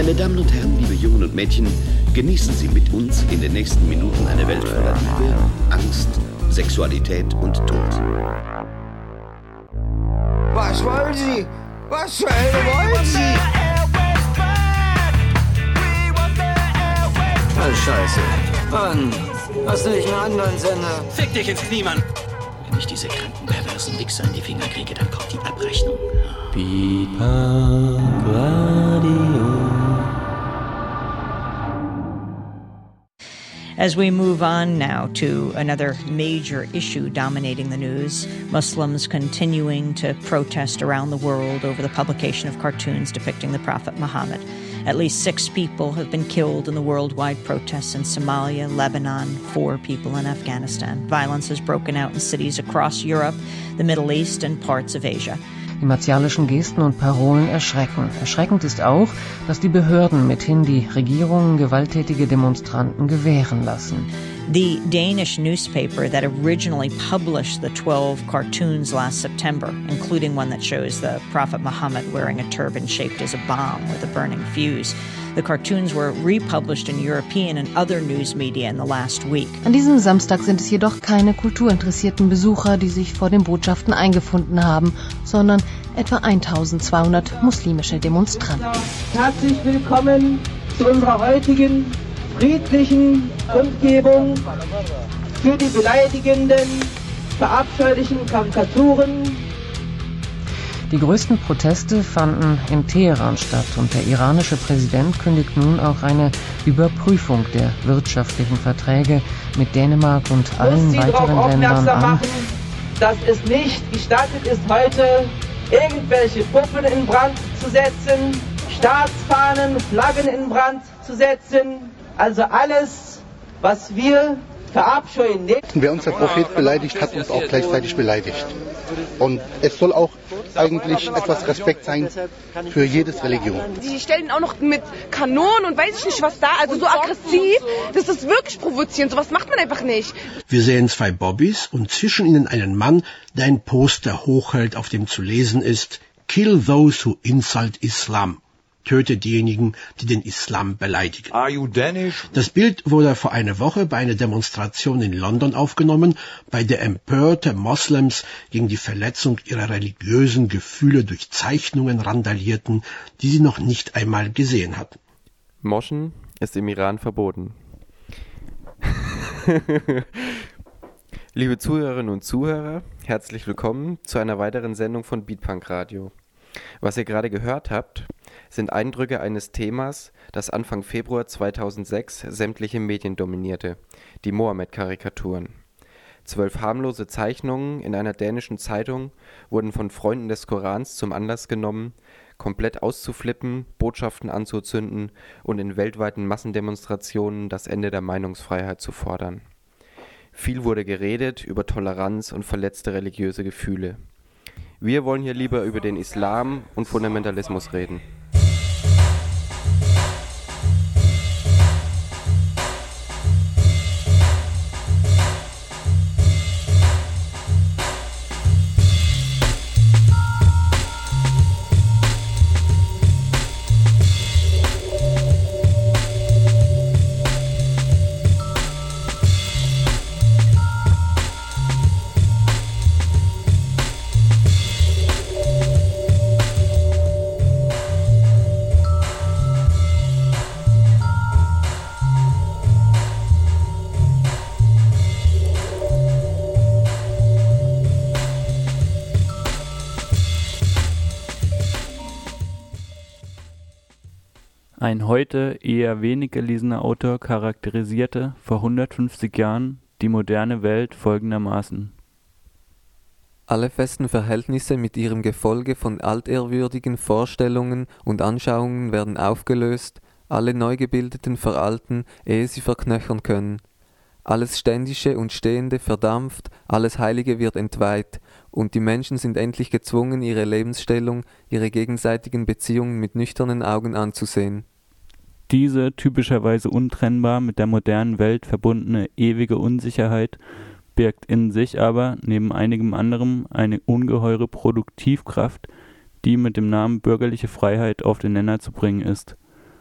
Meine Damen und Herren, liebe Jungen und Mädchen, genießen Sie mit uns in den nächsten Minuten eine Welt voller Liebe, Angst, Sexualität und Tod. Was wollen Sie? Was zur Hölle wollen Sie? Oh, Scheiße. Mann, hast du nicht einen anderen Sender? Fick dich ins Knie, Mann! Wenn ich diese kranken, perversen Wichser in die Finger kriege, dann kommt die Abrechnung. Beat Punk Radio. As we move on now to another major issue dominating the news, Muslims continuing to protest around the world over the publication of cartoons depicting the Prophet Muhammad. At least 6 people have been killed in the worldwide protests in Somalia, Lebanon, 4 people in Afghanistan. Violence has broken out in cities across Europe, the Middle East and parts of Asia. Die martialischen Gesten und Parolen erschrecken. Erschreckend ist auch, dass die Behörden mithin die Regierungen gewalttätige Demonstranten gewähren lassen. The Danish newspaper that originally published the 12 cartoons last September, including one that shows the Prophet Muhammad wearing a turban shaped as a bomb with a burning fuse. The cartoons were republished in European and other news media in the last week. An diesem Samstag sind es jedoch keine kulturinteressierten Besucher, die sich vor den Botschaften eingefunden haben, sondern etwa 1200 muslimische Demonstranten. Herzlich willkommen zu unserer heutigen friedlichen Kundgebung für die beleidigenden, verabscheulichen Karikaturen. Die größten Proteste fanden in Teheran statt und der iranische Präsident kündigt nun auch eine Überprüfung der wirtschaftlichen Verträge mit Dänemark und allen weiteren Ländern an. Machen, dass es nicht gestattet ist, heute irgendwelche Puppen in Brand zu setzen, Staatsfahnen, Flaggen in Brand zu setzen. Also alles, was wir verabscheuen. Wer unser Prophet beleidigt, hat uns auch gleichzeitig beleidigt. Und es soll auch eigentlich etwas Respekt sein für jedes Religion. Die stellen auch noch mit Kanonen und weiß ich nicht was da, also so aggressiv, das ist wirklich provozierend, sowas macht man einfach nicht. Wir sehen 2 Bobbys und zwischen ihnen einen Mann, der ein Poster hochhält, auf dem zu lesen ist: Kill those who insult Islam. Töte diejenigen, die den Islam beleidigen. Are you Danish? Das Bild wurde vor einer Woche bei einer Demonstration in London aufgenommen, bei der empörte Moslems gegen die Verletzung ihrer religiösen Gefühle durch Zeichnungen randalierten, die sie noch nicht einmal gesehen hatten. Moschen ist im Iran verboten. Liebe Zuhörerinnen und Zuhörer, herzlich willkommen zu einer weiteren Sendung von Beat Punk Radio. Was ihr gerade gehört habt, sind Eindrücke eines Themas, das Anfang Februar 2006 sämtliche Medien dominierte, die Mohammed-Karikaturen. 12 harmlose Zeichnungen in einer dänischen Zeitung wurden von Freunden des Korans zum Anlass genommen, komplett auszuflippen, Botschaften anzuzünden und in weltweiten Massendemonstrationen das Ende der Meinungsfreiheit zu fordern. Viel wurde geredet über Toleranz und verletzte religiöse Gefühle. Wir wollen hier lieber über den Islam und Fundamentalismus reden. Ein heute eher wenig gelesener Autor charakterisierte vor 150 Jahren die moderne Welt folgendermaßen: Alle festen Verhältnisse mit ihrem Gefolge von altehrwürdigen Vorstellungen und Anschauungen werden aufgelöst, alle Neugebildeten veralten, ehe sie verknöchern können. Alles Ständische und Stehende verdampft, alles Heilige wird entweiht, und die Menschen sind endlich gezwungen, ihre Lebensstellung, ihre gegenseitigen Beziehungen mit nüchternen Augen anzusehen. Diese typischerweise untrennbar mit der modernen Welt verbundene ewige Unsicherheit birgt in sich aber neben einigem anderem eine ungeheure Produktivkraft, die mit dem Namen bürgerliche Freiheit auf den Nenner zu bringen ist.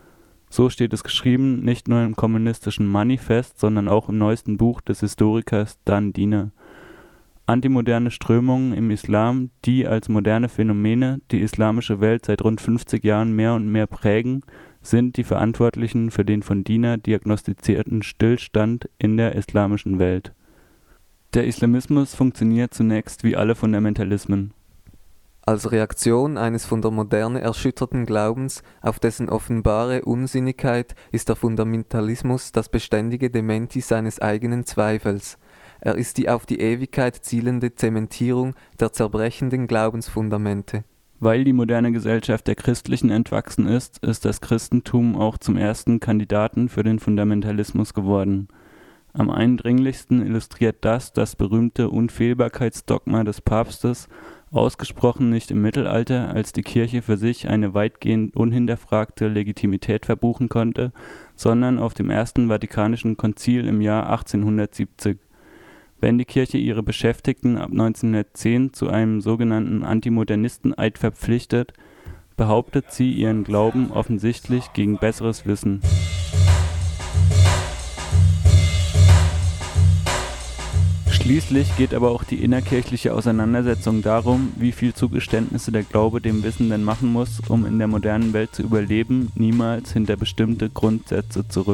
So steht es geschrieben, nicht nur im kommunistischen Manifest, sondern auch im neuesten Buch des Historikers Dan Diener. Antimoderne Strömungen im Islam, die als moderne Phänomene die islamische Welt seit rund 50 Jahren mehr und mehr prägen, sind die Verantwortlichen für den von Diener diagnostizierten Stillstand in der islamischen Welt. Der Islamismus funktioniert zunächst wie alle Fundamentalismen. Als Reaktion eines von der Moderne erschütterten Glaubens auf dessen offenbare Unsinnigkeit ist der Fundamentalismus das beständige Dementi seines eigenen Zweifels. Er ist die auf die Ewigkeit zielende Zementierung der zerbrechenden Glaubensfundamente. Weil die moderne Gesellschaft der Christlichen entwachsen ist das Christentum auch zum ersten Kandidaten für den Fundamentalismus geworden. Am eindringlichsten illustriert das berühmte Unfehlbarkeitsdogma des Papstes, ausgesprochen nicht im Mittelalter, als die Kirche für sich eine weitgehend unhinterfragte Legitimität verbuchen konnte, sondern auf dem Ersten Vatikanischen Konzil im Jahr 1870. Wenn die Kirche ihre Beschäftigten ab 1910 zu einem sogenannten Antimodernisten-Eid verpflichtet, behauptet sie ihren Glauben offensichtlich gegen besseres Wissen. Schließlich geht aber auch die innerkirchliche Auseinandersetzung darum, wie viel Zugeständnisse der Glaube dem Wissenden machen muss, um in der modernen Welt zu überleben, niemals hinter bestimmte Grundsätze zurück.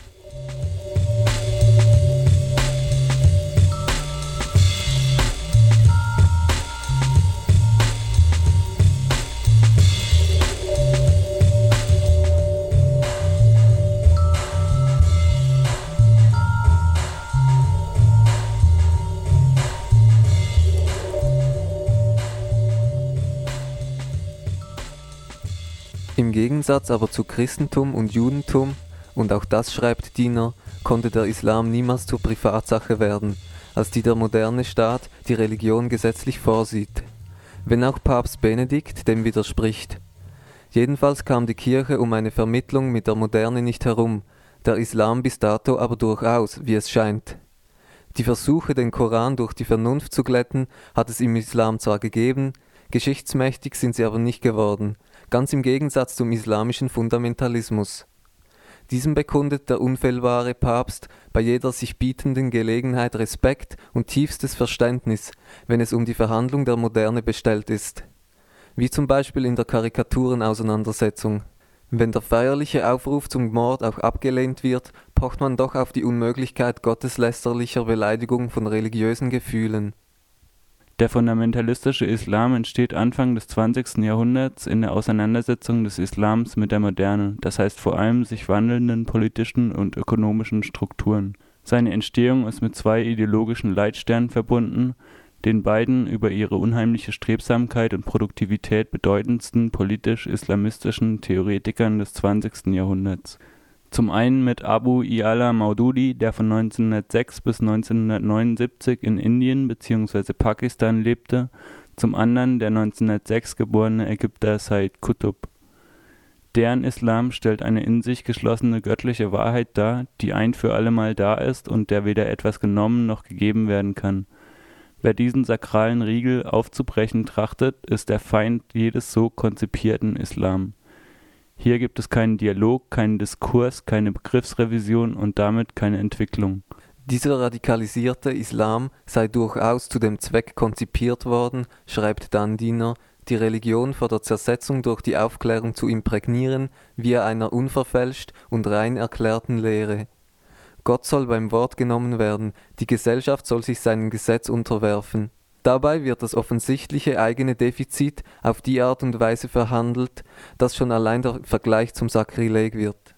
Im Gegensatz aber zu Christentum und Judentum, und auch das schreibt Diener, konnte der Islam niemals zur Privatsache werden, als die der moderne Staat die Religion gesetzlich vorsieht. Wenn auch Papst Benedikt dem widerspricht. Jedenfalls kam die Kirche um eine Vermittlung mit der Moderne nicht herum, der Islam bis dato aber durchaus, wie es scheint. Die Versuche, den Koran durch die Vernunft zu glätten, hat es im Islam zwar gegeben, geschichtsmächtig sind sie aber nicht geworden, ganz im Gegensatz zum islamischen Fundamentalismus. Diesem bekundet der unfehlbare Papst bei jeder sich bietenden Gelegenheit Respekt und tiefstes Verständnis, wenn es um die Verhandlung der Moderne bestellt ist. Wie zum Beispiel in der Karikaturenauseinandersetzung. Wenn der feierliche Aufruf zum Mord auch abgelehnt wird, pocht man doch auf die Unmöglichkeit gotteslästerlicher Beleidigung von religiösen Gefühlen. Der fundamentalistische Islam entsteht Anfang des 20. Jahrhunderts in der Auseinandersetzung des Islams mit der Moderne, das heißt vor allem sich wandelnden politischen und ökonomischen Strukturen. Seine Entstehung ist mit zwei ideologischen Leitsternen verbunden, den beiden über ihre unheimliche Strebsamkeit und Produktivität bedeutendsten politisch-islamistischen Theoretikern des 20. Jahrhunderts. Zum einen mit Abu Ya'la Maududi, der von 1906 bis 1979 in Indien bzw. Pakistan lebte, zum anderen der 1906 geborene Ägypter Said Qutb. Deren Islam stellt eine in sich geschlossene göttliche Wahrheit dar, die ein für allemal da ist und der weder etwas genommen noch gegeben werden kann. Wer diesen sakralen Riegel aufzubrechen trachtet, ist der Feind jedes so konzipierten Islam. Hier gibt es keinen Dialog, keinen Diskurs, keine Begriffsrevision und damit keine Entwicklung. Dieser radikalisierte Islam sei durchaus zu dem Zweck konzipiert worden, schreibt Dan Diener, die Religion vor der Zersetzung durch die Aufklärung zu imprägnieren, via einer unverfälscht und rein erklärten Lehre. Gott soll beim Wort genommen werden, die Gesellschaft soll sich seinem Gesetz unterwerfen. Dabei wird das offensichtliche eigene Defizit auf die Art und Weise verhandelt, dass schon allein der Vergleich zum Sakrileg wird.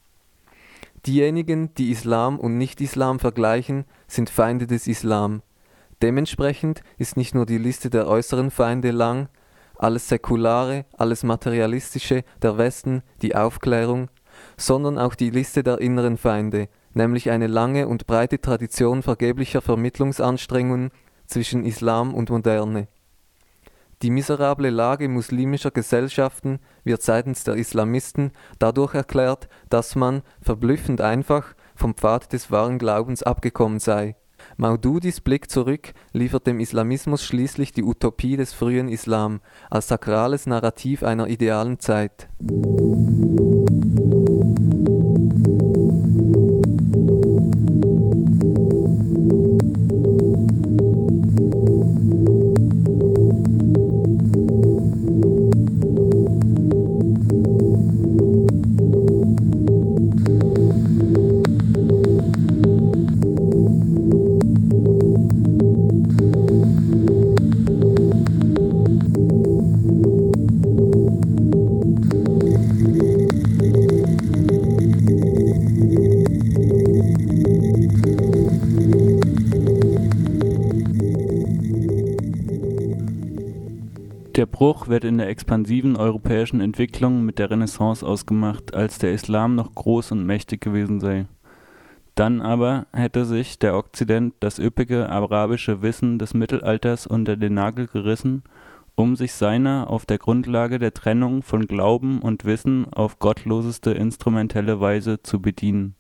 Diejenigen, die Islam und Nicht-Islam vergleichen, sind Feinde des Islam. Dementsprechend ist nicht nur die Liste der äußeren Feinde lang, alles Säkulare, alles Materialistische, der Westen, die Aufklärung, sondern auch die Liste der inneren Feinde, nämlich eine lange und breite Tradition vergeblicher Vermittlungsanstrengungen zwischen Islam und Moderne. Die miserable Lage muslimischer Gesellschaften wird seitens der Islamisten dadurch erklärt, dass man, verblüffend einfach, vom Pfad des wahren Glaubens abgekommen sei. Maududis Blick zurück liefert dem Islamismus schließlich die Utopie des frühen Islam als sakrales Narrativ einer idealen Zeit. Bruch wird in der expansiven europäischen Entwicklung mit der Renaissance ausgemacht, als der Islam noch groß und mächtig gewesen sei. Dann aber hätte sich der Okzident das üppige arabische Wissen des Mittelalters unter den Nagel gerissen, um sich seiner auf der Grundlage der Trennung von Glauben und Wissen auf gottloseste instrumentelle Weise zu bedienen.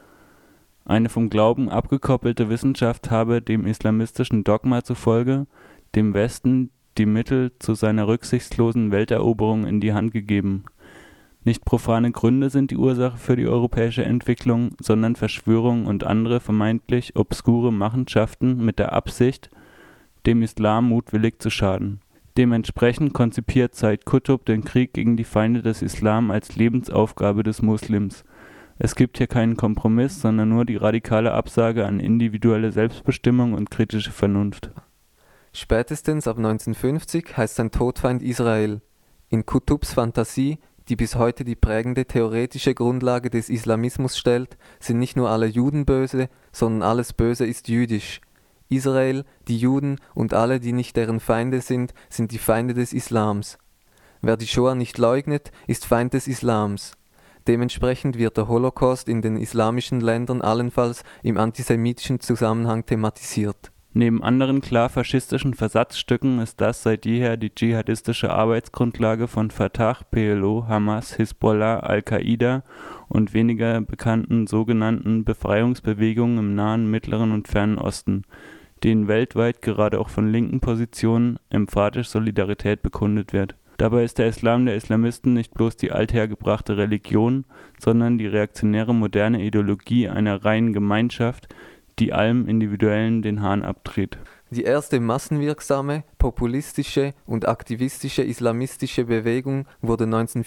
Eine vom Glauben abgekoppelte Wissenschaft habe dem islamistischen Dogma zufolge dem Westen die Mittel zu seiner rücksichtslosen Welteroberung in die Hand gegeben. Nicht profane Gründe sind die Ursache für die europäische Entwicklung, sondern Verschwörungen und andere vermeintlich obskure Machenschaften mit der Absicht, dem Islam mutwillig zu schaden. Dementsprechend konzipiert Said Qutb den Krieg gegen die Feinde des Islam als Lebensaufgabe des Muslims. Es gibt hier keinen Kompromiss, sondern nur die radikale Absage an individuelle Selbstbestimmung und kritische Vernunft. Spätestens ab 1950 heißt sein Todfeind Israel. In Qutbs Fantasie, die bis heute die prägende theoretische Grundlage des Islamismus stellt, sind nicht nur alle Juden böse, sondern alles Böse ist jüdisch. Israel, die Juden und alle, die nicht deren Feinde sind die Feinde des Islams. Wer die Shoah nicht leugnet, ist Feind des Islams. Dementsprechend wird der Holocaust in den islamischen Ländern allenfalls im antisemitischen Zusammenhang thematisiert. Neben anderen klar faschistischen Versatzstücken ist das seit jeher die dschihadistische Arbeitsgrundlage von Fatah, PLO, Hamas, Hisbollah, Al-Qaida und weniger bekannten sogenannten Befreiungsbewegungen im Nahen, Mittleren und Fernen Osten, denen weltweit gerade auch von linken Positionen emphatisch Solidarität bekundet wird. Dabei ist der Islam der Islamisten nicht bloß die althergebrachte Religion, sondern die reaktionäre moderne Ideologie einer reinen Gemeinschaft, die allem Individuellen den Hahn abdreht. Die erste massenwirksame, populistische und aktivistische islamistische Bewegung wurde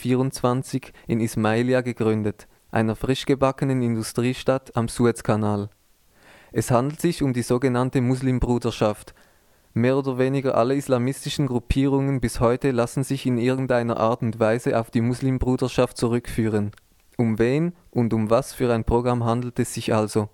1924 in Ismailia gegründet, einer frisch gebackenen Industriestadt am Suezkanal. Es handelt sich um die sogenannte Muslimbruderschaft. Mehr oder weniger alle islamistischen Gruppierungen bis heute lassen sich in irgendeiner Art und Weise auf die Muslimbruderschaft zurückführen. Um wen und um was für ein Programm handelt es sich also?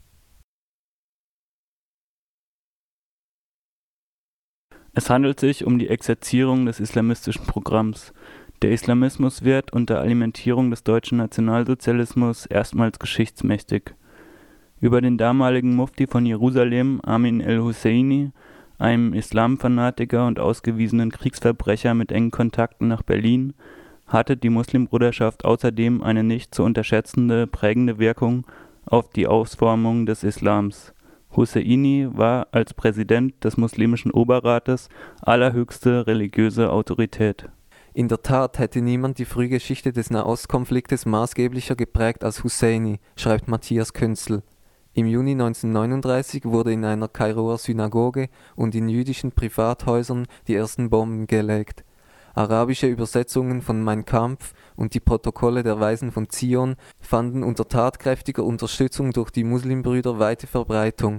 Es handelt sich um die Exerzierung des islamistischen Programms. Der Islamismus wird unter Alimentierung des deutschen Nationalsozialismus erstmals geschichtsmächtig. Über den damaligen Mufti von Jerusalem, Amin el-Husseini, einem Islamfanatiker und ausgewiesenen Kriegsverbrecher mit engen Kontakten nach Berlin, hatte die Muslimbruderschaft außerdem eine nicht zu unterschätzende prägende Wirkung auf die Ausformung des Islams. Husseini war als Präsident des muslimischen Oberrates allerhöchste religiöse Autorität. In der Tat hätte niemand die Frühgeschichte des Nahostkonfliktes maßgeblicher geprägt als Husseini, schreibt Matthias Künzel. Im Juni 1939 wurde in einer Kairoer Synagoge und in jüdischen Privathäusern die ersten Bomben gelegt. Arabische Übersetzungen von Mein Kampf und die Protokolle der Weisen von Zion fanden unter tatkräftiger Unterstützung durch die Muslimbrüder weite Verbreitung.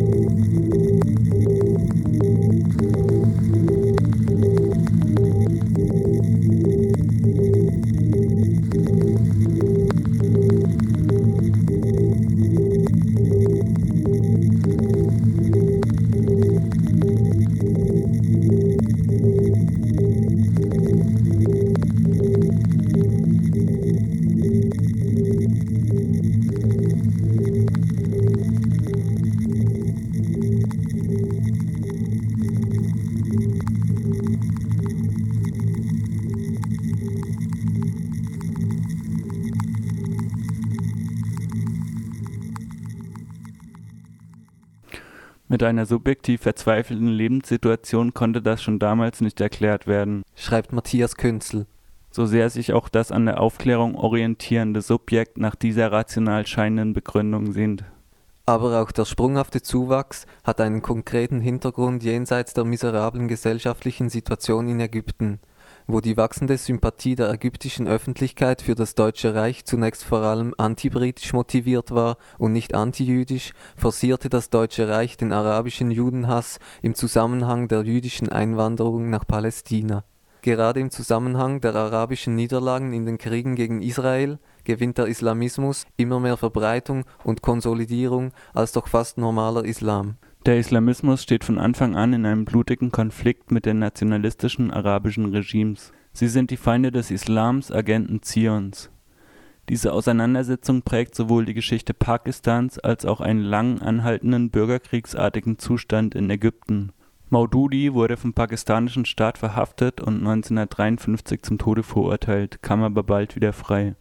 Mit einer subjektiv verzweifelten Lebenssituation konnte das schon damals nicht erklärt werden, schreibt Matthias Künzel. So sehr sich auch das an der Aufklärung orientierende Subjekt nach dieser rational scheinenden Begründung sehnt. Aber auch der sprunghafte Zuwachs hat einen konkreten Hintergrund jenseits der miserablen gesellschaftlichen Situation in Ägypten, wo die wachsende Sympathie der ägyptischen Öffentlichkeit für das Deutsche Reich zunächst vor allem antibritisch motiviert war und nicht antijüdisch, forcierte das Deutsche Reich den arabischen Judenhass im Zusammenhang der jüdischen Einwanderung nach Palästina. Gerade im Zusammenhang der arabischen Niederlagen in den Kriegen gegen Israel gewinnt der Islamismus immer mehr Verbreitung und Konsolidierung als doch fast normaler Islam. Der Islamismus steht von Anfang an in einem blutigen Konflikt mit den nationalistischen arabischen Regimes. Sie sind die Feinde des Islams, Agenten Zions. Diese Auseinandersetzung prägt sowohl die Geschichte Pakistans als auch einen lang anhaltenden bürgerkriegsartigen Zustand in Ägypten. Maududi wurde vom pakistanischen Staat verhaftet und 1953 zum Tode verurteilt, kam aber bald wieder frei.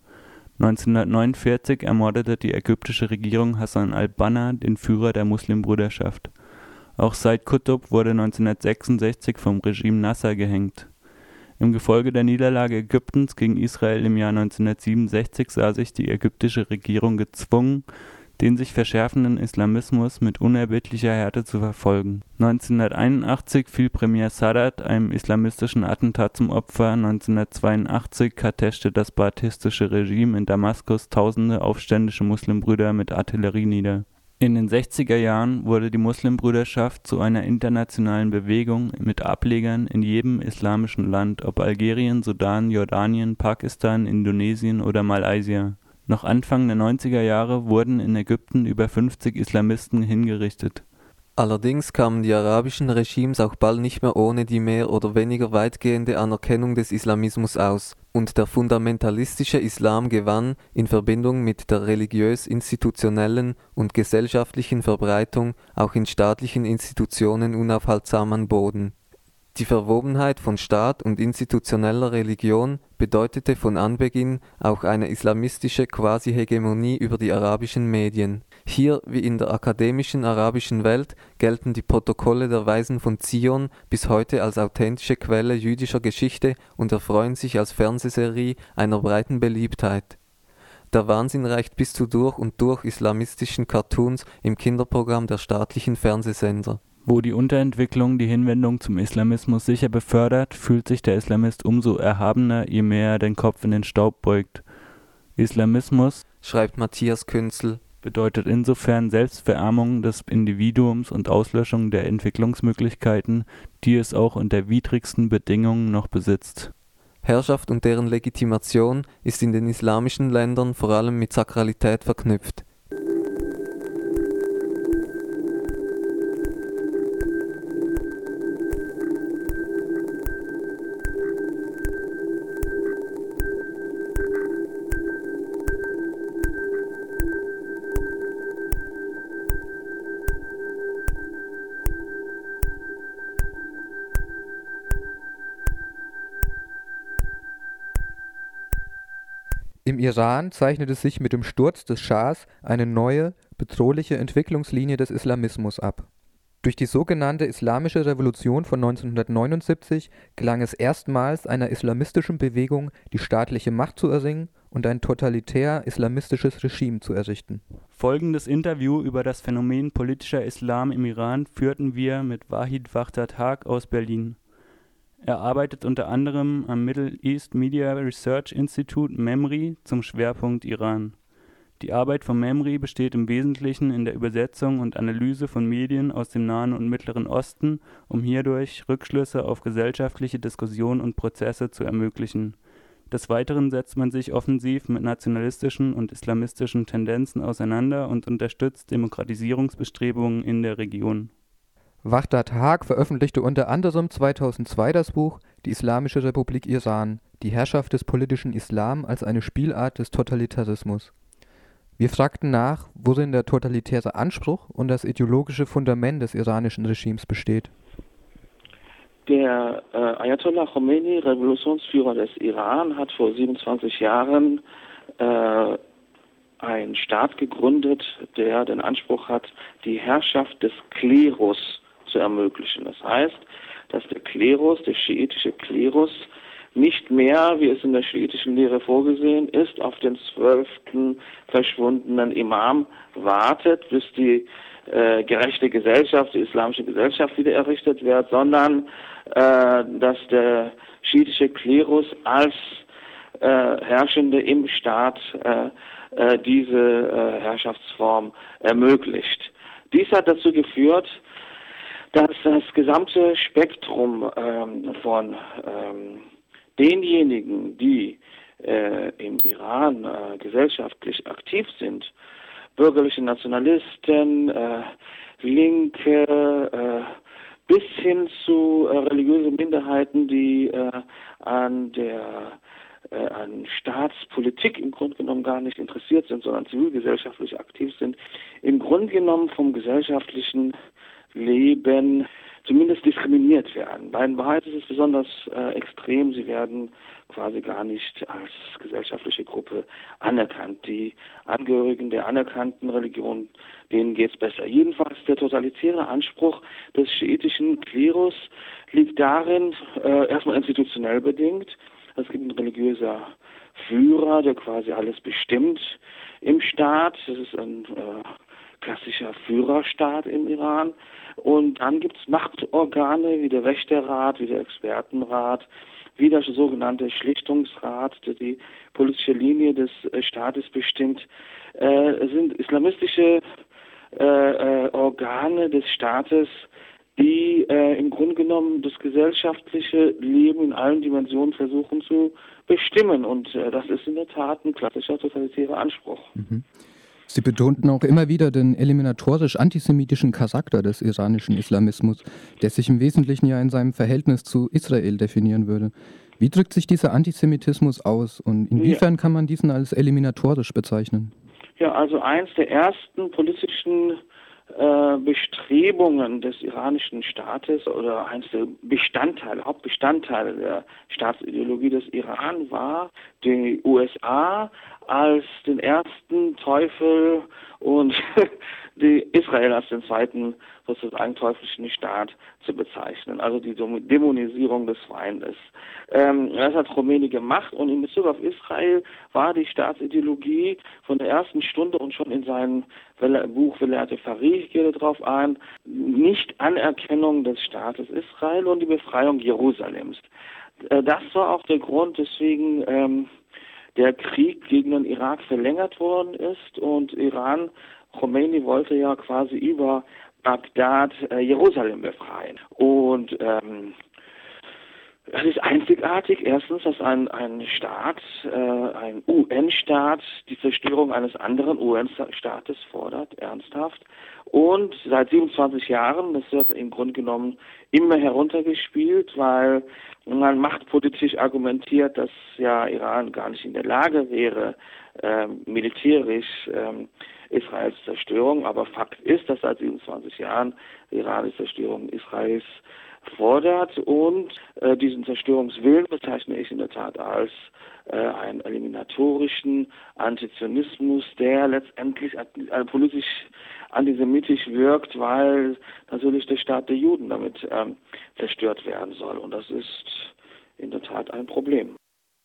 1949 ermordete die ägyptische Regierung Hassan al-Banna, den Führer der Muslimbruderschaft. Auch Said Qutb wurde 1966 vom Regime Nasser gehängt. Im Gefolge der Niederlage Ägyptens gegen Israel im Jahr 1967 sah sich die ägyptische Regierung gezwungen, den sich verschärfenden Islamismus mit unerbittlicher Härte zu verfolgen. 1981 fiel Premier Sadat einem islamistischen Attentat zum Opfer, 1982 karteschte das ba'athistische Regime in Damaskus tausende aufständische Muslimbrüder mit Artillerie nieder. In den 60er Jahren wurde die Muslimbruderschaft zu einer internationalen Bewegung mit Ablegern in jedem islamischen Land, ob Algerien, Sudan, Jordanien, Pakistan, Indonesien oder Malaysia. Noch Anfang der 90er Jahre wurden in Ägypten über 50 Islamisten hingerichtet. Allerdings kamen die arabischen Regimes auch bald nicht mehr ohne die mehr oder weniger weitgehende Anerkennung des Islamismus aus, und der fundamentalistische Islam gewann in Verbindung mit der religiös-institutionellen und gesellschaftlichen Verbreitung auch in staatlichen Institutionen unaufhaltsam an Boden. Die Verwobenheit von Staat und institutioneller Religion bedeutete von Anbeginn auch eine islamistische Quasi-Hegemonie über die arabischen Medien. Hier wie in der akademischen arabischen Welt gelten die Protokolle der Weisen von Zion bis heute als authentische Quelle jüdischer Geschichte und erfreuen sich als Fernsehserie einer breiten Beliebtheit. Der Wahnsinn reicht bis zu durch und durch islamistischen Cartoons im Kinderprogramm der staatlichen Fernsehsender. Wo die Unterentwicklung die Hinwendung zum Islamismus sicher befördert, fühlt sich der Islamist umso erhabener, je mehr er den Kopf in den Staub beugt. Islamismus, schreibt Matthias Künzel, bedeutet insofern Selbstverarmung des Individuums und Auslöschung der Entwicklungsmöglichkeiten, die es auch unter widrigsten Bedingungen noch besitzt. Herrschaft und deren Legitimation ist in den islamischen Ländern vor allem mit Sakralität verknüpft. Im Iran zeichnet es sich mit dem Sturz des Schahs eine neue, bedrohliche Entwicklungslinie des Islamismus ab. Durch die sogenannte Islamische Revolution von 1979 gelang es erstmals einer islamistischen Bewegung, die staatliche Macht zu erringen und ein totalitär-islamistisches Regime zu errichten. Folgendes Interview über das Phänomen politischer Islam im Iran führten wir mit Wahid Wahdat Haq aus Berlin. Er arbeitet unter anderem am Middle East Media Research Institute MEMRI zum Schwerpunkt Iran. Die Arbeit von MEMRI besteht im Wesentlichen in der Übersetzung und Analyse von Medien aus dem Nahen und Mittleren Osten, um hierdurch Rückschlüsse auf gesellschaftliche Diskussionen und Prozesse zu ermöglichen. Des Weiteren setzt man sich offensiv mit nationalistischen und islamistischen Tendenzen auseinander und unterstützt Demokratisierungsbestrebungen in der Region. Wahdat Haq veröffentlichte unter anderem 2002 das Buch Die Islamische Republik Iran, die Herrschaft des politischen Islam als eine Spielart des Totalitarismus. Wir fragten nach, worin der totalitäre Anspruch und das ideologische Fundament des iranischen Regimes besteht. Der Ayatollah Khomeini, Revolutionsführer des Iran, hat vor 27 Jahren einen Staat gegründet, der den Anspruch hat, die Herrschaft des Klerus zu ermöglichen. Das heißt, dass der Klerus, der schiitische Klerus, nicht mehr, wie es in der schiitischen Lehre vorgesehen ist, auf den 12. verschwundenen Imam wartet, bis die gerechte Gesellschaft, die islamische Gesellschaft wieder errichtet wird, sondern dass der schiitische Klerus als Herrschende im Staat diese Herrschaftsform ermöglicht. Dies hat dazu geführt, dass das gesamte Spektrum von denjenigen, die im Iran gesellschaftlich aktiv sind, bürgerliche Nationalisten, Linke, bis hin zu religiösen Minderheiten, die an Staatspolitik im Grunde genommen gar nicht interessiert sind, sondern zivilgesellschaftlich aktiv sind, im Grunde genommen vom gesellschaftlichen Leben zumindest diskriminiert werden. Bei den Baha'is ist es besonders extrem. Sie werden quasi gar nicht als gesellschaftliche Gruppe anerkannt. Die Angehörigen der anerkannten Religion, denen geht es besser. Jedenfalls der totalitäre Anspruch des schiitischen Klerus liegt darin, erstmal institutionell bedingt. Es gibt einen religiöser Führer, der quasi alles bestimmt im Staat. Das ist ein klassischer Führerstaat im Iran. Und dann gibt es Machtorgane wie der Wächterrat, wie der Expertenrat, wie der sogenannte Schlichtungsrat, der die politische Linie des Staates bestimmt. Es sind islamistische Organe des Staates, die im Grunde genommen das gesellschaftliche Leben in allen Dimensionen versuchen zu bestimmen. Und das ist in der Tat ein klassischer totalitärer Anspruch. Mhm. Sie betonten auch immer wieder den eliminatorisch antisemitischen Charakter des iranischen Islamismus, der sich im Wesentlichen ja in seinem Verhältnis zu Israel definieren würde. Wie drückt sich dieser Antisemitismus aus und inwiefern kann man diesen als eliminatorisch bezeichnen? Ja, also eins der ersten politischen Bestrebungen des iranischen Staates oder eines der Hauptbestandteile der Staatsideologie des Iran war, die USA als den ersten Teufel und die Israel als den zweiten sozusagen teuflischen Staat zu bezeichnen, also die Dämonisierung des Feindes. Das hat Khomeini gemacht und in Bezug auf Israel war die Staatsideologie von der ersten Stunde und schon in seinem Buch Velayat Faqih, ich gehe darauf ein, nicht Anerkennung des Staates Israel und die Befreiung Jerusalems. Das war auch der Grund, weswegen der Krieg gegen den Irak verlängert worden ist und Khomeini wollte ja quasi über Bagdad Jerusalem befreien. Und das ist einzigartig. Erstens, dass ein Staat, ein UN-Staat, die Zerstörung eines anderen UN-Staates fordert, ernsthaft. Und seit 27 Jahren, das wird im Grunde genommen immer heruntergespielt, weil man machtpolitisch argumentiert, dass ja Iran gar nicht in der Lage wäre, militärisch Israels Zerstörung. Aber Fakt ist, dass seit 27 Jahren Iran die Zerstörung Israels fordert und diesen Zerstörungswillen bezeichne ich in der Tat als einen eliminatorischen Antizionismus, der letztendlich politisch antisemitisch wirkt, weil natürlich der Staat der Juden damit zerstört werden soll. Und das ist in der Tat ein Problem.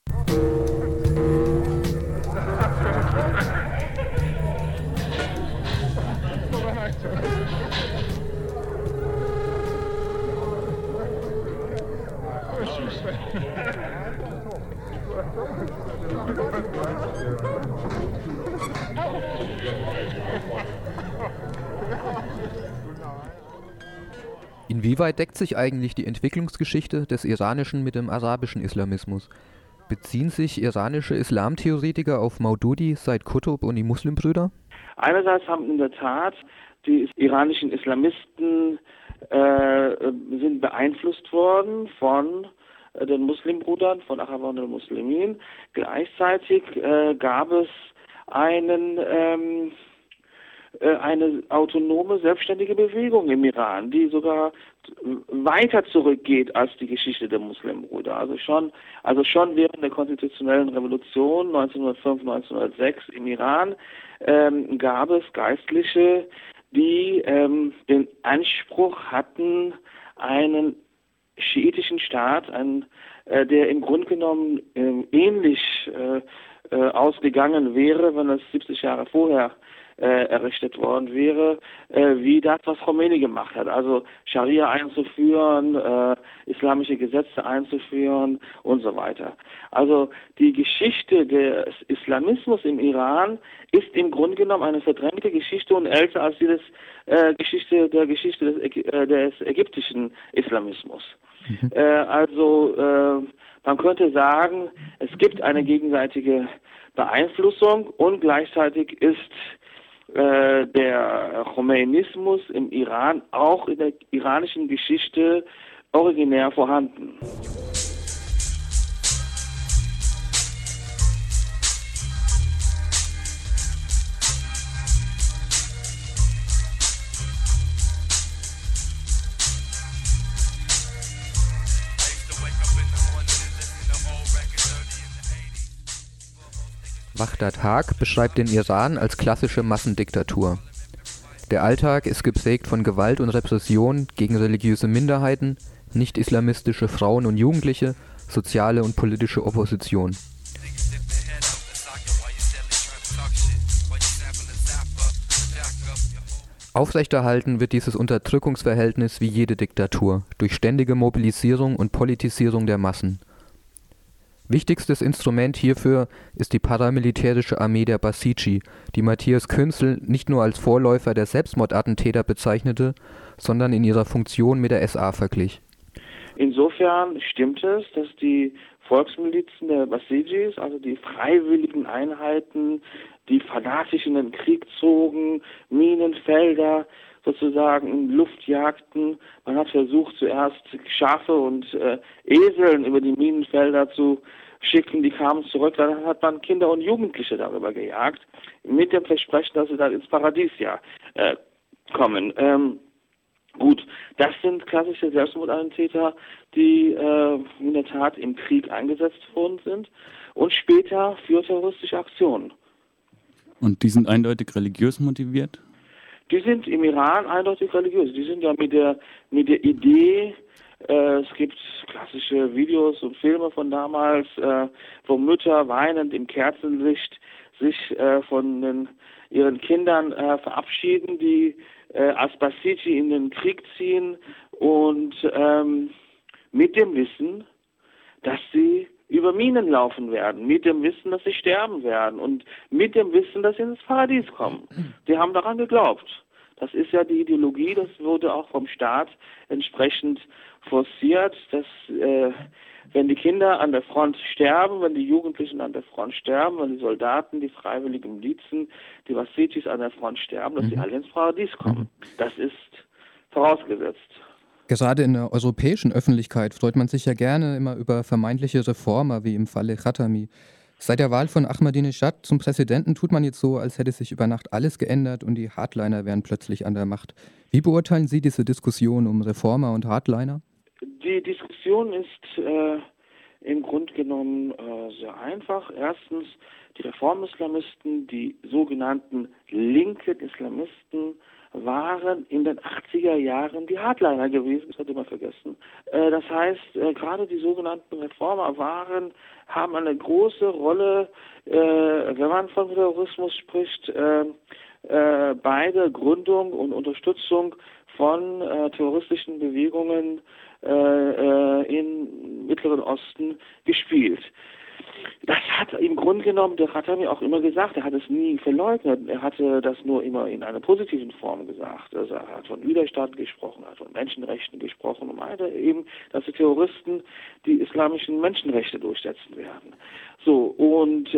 Inwieweit deckt sich eigentlich die Entwicklungsgeschichte des iranischen mit dem arabischen Islamismus? Beziehen sich iranische Islamtheoretiker auf Maududi, Said Qutb und die Muslimbrüder? Einerseits haben in der Tat die iranischen Islamisten sind beeinflusst worden von den Muslimbrüdern, von Achawan al-Muslimin. Gleichzeitig gab es eine autonome, selbstständige Bewegung im Iran, die sogar weiter zurückgeht als die Geschichte der Muslimbrüder. Also schon während der konstitutionellen Revolution 1905, 1906 im Iran gab es Geistliche, die den Anspruch hatten, einen schiitischen Staat, der im Grunde genommen ähnlich ausgegangen wäre, wenn es 70 Jahre vorher errichtet worden wäre, wie das, was Khomeini gemacht hat. Also Scharia einzuführen, islamische Gesetze einzuführen und so weiter. Also die Geschichte des Islamismus im Iran ist im Grunde genommen eine verdrängte Geschichte und älter als die Geschichte des ägyptischen Islamismus. Man könnte sagen, es gibt eine gegenseitige Beeinflussung und gleichzeitig ist der Khomeinismus im Iran auch in der iranischen Geschichte originär vorhanden. Wahdad Haque beschreibt den Iran als klassische Massendiktatur. Der Alltag ist geprägt von Gewalt und Repression gegen religiöse Minderheiten, nicht-islamistische Frauen und Jugendliche, soziale und politische Opposition. Aufrechterhalten wird dieses Unterdrückungsverhältnis wie jede Diktatur durch ständige Mobilisierung und Politisierung der Massen. Wichtigstes Instrument hierfür ist die paramilitärische Armee der Basiji, die Matthias Künzel nicht nur als Vorläufer der Selbstmordattentäter bezeichnete, sondern in ihrer Funktion mit der SA verglich. Insofern stimmt es, dass die Volksmilizen der Basijis, also die freiwilligen Einheiten, die fanatisch in den Krieg zogen, Minenfelder sozusagen in Luft jagten. Man hat versucht, zuerst Schafe und Eseln über die Minenfelder zu schicken, die kamen zurück. Dann hat man Kinder und Jugendliche darüber gejagt, mit dem Versprechen, dass sie dann ins Paradies kommen. Gut, das sind klassische Selbstmordattentäter, die in der Tat im Krieg eingesetzt worden sind und später für terroristische Aktionen. Und die sind eindeutig religiös motiviert? Die sind im Iran eindeutig religiös. Die sind ja mit der Idee, es gibt klassische Videos und Filme von damals, wo Mütter weinend im Kerzenlicht sich von ihren Kindern verabschieden, die als Basiji in den Krieg ziehen und mit dem Wissen, dass sie über Minen laufen werden, mit dem Wissen, dass sie sterben werden und mit dem Wissen, dass sie ins Paradies kommen. Die haben daran geglaubt. Das ist ja die Ideologie, das wurde auch vom Staat entsprechend forciert, dass wenn die Kinder an der Front sterben, wenn die Jugendlichen an der Front sterben, wenn die Soldaten, die freiwilligen Milizen, die Basijis an der Front sterben, dass sie alle ins Paradies kommen. Das ist vorausgesetzt. Gerade in der europäischen Öffentlichkeit freut man sich ja gerne immer über vermeintliche Reformer, wie im Falle Khatami. Seit der Wahl von Ahmadinejad zum Präsidenten tut man jetzt so, als hätte sich über Nacht alles geändert und die Hardliner wären plötzlich an der Macht. Wie beurteilen Sie diese Diskussion um Reformer und Hardliner? Die Diskussion ist im Grunde genommen sehr einfach. Erstens, die Reformislamisten, die sogenannten linken Islamisten, waren in den 80er Jahren die Hardliner gewesen, das hat man vergessen. Das heißt, gerade die sogenannten Reformer haben eine große Rolle, wenn man von Terrorismus spricht, bei der Gründung und Unterstützung von terroristischen Bewegungen im Mittleren Osten gespielt. Das hat im Grunde genommen der Khatami auch immer gesagt, er hat es nie verleugnet, er hatte das nur immer in einer positiven Form gesagt. Also er hat von Widerstand gesprochen, er hat von Menschenrechten gesprochen und meinte eben, dass die Terroristen die islamischen Menschenrechte durchsetzen werden. So, und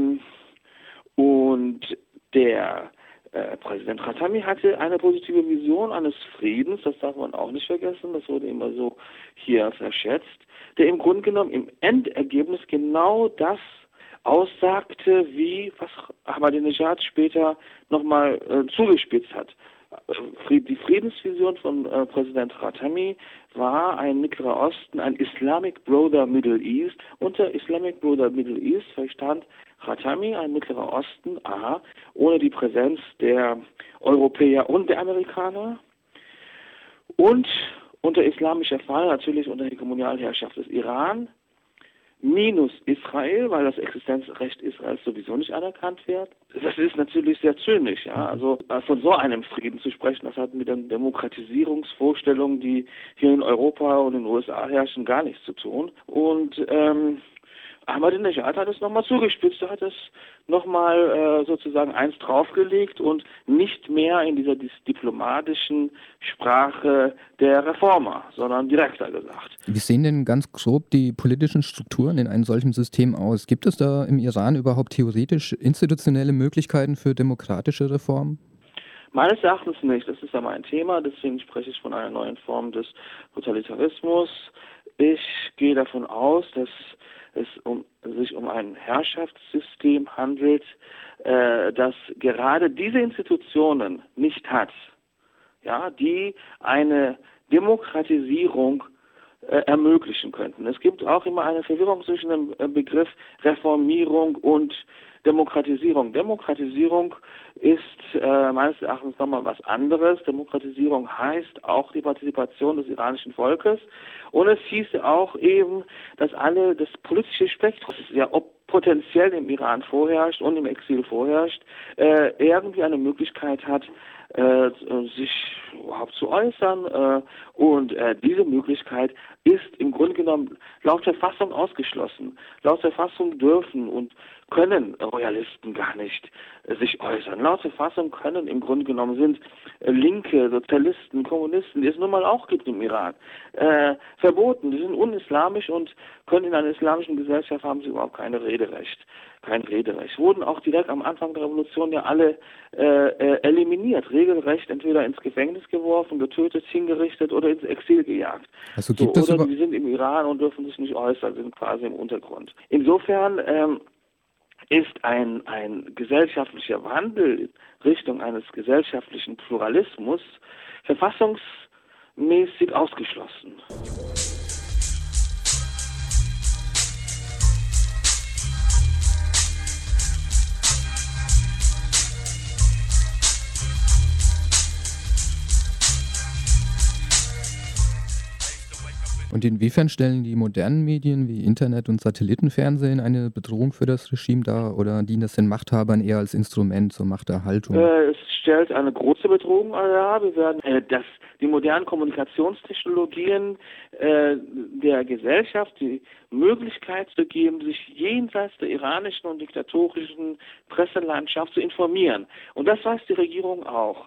der Präsident Khatami hatte eine positive Vision eines Friedens, das darf man auch nicht vergessen, das wurde immer so hier verschätzt, der im Grunde genommen im Endergebnis genau das aussagte, wie was Ahmadinejad später nochmal zugespitzt hat. Die Friedensvision von Präsident Khatami war ein Mittlerer Osten, ein Islamic Brother Middle East. Unter Islamic Brother Middle East verstand Khatami ein Mittlerer Osten, ohne die Präsenz der Europäer und der Amerikaner und unter islamischer Fall natürlich unter der Kolonialherrschaft des Iran, minus Israel, weil das Existenzrecht Israels sowieso nicht anerkannt wird. Das ist natürlich sehr zynisch, ja. Also von so einem Frieden zu sprechen, das hat mit den Demokratisierungsvorstellungen, die hier in Europa und in den USA herrschen, gar nichts zu tun. Und Ahmadinejad hat es nochmal zugespitzt, er hat es nochmal sozusagen eins draufgelegt und nicht mehr in dieser diplomatischen Sprache der Reformer, sondern direkter gesagt. Wie sehen denn ganz grob die politischen Strukturen in einem solchen System aus? Gibt es da im Iran überhaupt theoretisch institutionelle Möglichkeiten für demokratische Reformen? Meines Erachtens nicht. Das ist aber ein Thema, deswegen spreche ich von einer neuen Form des Totalitarismus. Ich gehe davon aus, dass es sich um ein Herrschaftssystem handelt, das gerade diese Institutionen nicht hat, ja, die eine Demokratisierung ermöglichen könnten. Es gibt auch immer eine Verwirrung zwischen dem Begriff Reformierung und Demokratisierung. Demokratisierung ist meines Erachtens nochmal was anderes. Demokratisierung heißt auch die Partizipation des iranischen Volkes. Und es hieße auch eben, dass das politische Spektrum, das ja potenziell im Iran vorherrscht und im Exil vorherrscht, irgendwie eine Möglichkeit hat, sich überhaupt zu äußern. Und diese Möglichkeit ist im Grunde genommen laut Verfassung ausgeschlossen. Laut Verfassung dürfen und können Royalisten gar nicht sich äußern. Laut Verfassung können im Grunde genommen sind Linke, Sozialisten, Kommunisten, die es nun mal auch gibt im Iran, verboten. Die sind unislamisch und können in einer islamischen Gesellschaft haben sie überhaupt kein Rederecht. Wurden auch direkt am Anfang der Revolution ja alle eliminiert, regelrecht entweder ins Gefängnis geworfen, getötet, hingerichtet oder ins Exil gejagt. Also gibt es oder die sind im Iran und dürfen sich nicht äußern, sind quasi im Untergrund. Insofern ist ein gesellschaftlicher Wandel in Richtung eines gesellschaftlichen Pluralismus verfassungsmäßig ausgeschlossen. Und inwiefern stellen die modernen Medien wie Internet und Satellitenfernsehen eine Bedrohung für das Regime dar oder dienen das den Machthabern eher als Instrument zur Machterhaltung? Es stellt eine große Bedrohung dar. Wir werden die modernen Kommunikationstechnologien der Gesellschaft die Möglichkeit zu geben, sich jenseits der iranischen und diktatorischen Presselandschaft zu informieren. Und das weiß die Regierung auch.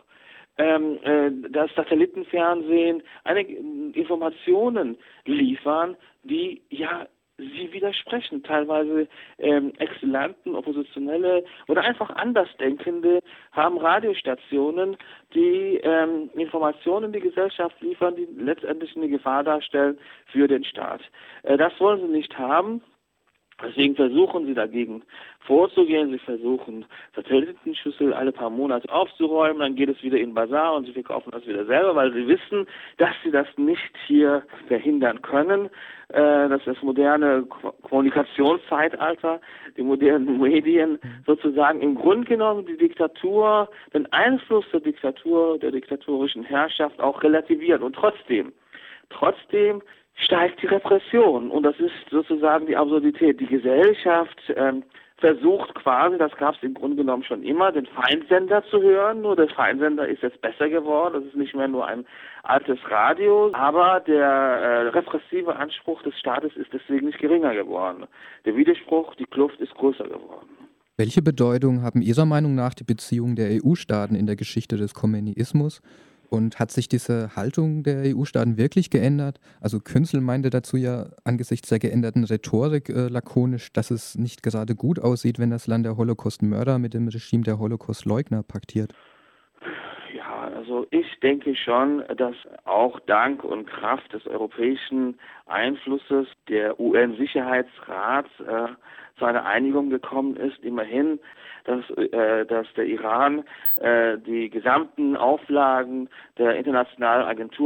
Das Satellitenfernsehen Informationen liefern, die ja sie widersprechen. Teilweise Exilanten, Oppositionelle oder einfach Andersdenkende haben Radiostationen, die Informationen in die Gesellschaft liefern, die letztendlich eine Gefahr darstellen für den Staat. Das wollen sie nicht haben. Deswegen versuchen sie dagegen vorzugehen. Sie versuchen, Satellitenschüssel alle paar Monate aufzuräumen. Dann geht es wieder in den Bazar und sie verkaufen das wieder selber, weil sie wissen, dass sie das nicht hier verhindern können. Dass das moderne Kommunikationszeitalter, die modernen Medien sozusagen im Grunde genommen die Diktatur, den Einfluss der Diktatur, der diktatorischen Herrschaft auch relativieren. Und trotzdem steigt die Repression und das ist sozusagen die Absurdität. Die Gesellschaft versucht quasi, das gab es im Grunde genommen schon immer, den Feindsender zu hören, nur der Feindsender ist jetzt besser geworden, das ist nicht mehr nur ein altes Radio, aber der repressive Anspruch des Staates ist deswegen nicht geringer geworden. Der Widerspruch, die Kluft ist größer geworden. Welche Bedeutung haben Ihrer Meinung nach die Beziehungen der EU-Staaten in der Geschichte des Khomeiniismus? Und hat sich diese Haltung der EU-Staaten wirklich geändert? Also Künzel meinte dazu ja angesichts der geänderten Rhetorik lakonisch, dass es nicht gerade gut aussieht, wenn das Land der Holocaust-Mörder mit dem Regime der Holocaust-Leugner paktiert. Ja, also ich denke schon, dass auch dank und Kraft des europäischen Einflusses der UN-Sicherheitsrat zu einer Einigung gekommen ist, immerhin, dass der Iran die gesamten Auflagen der Internationalen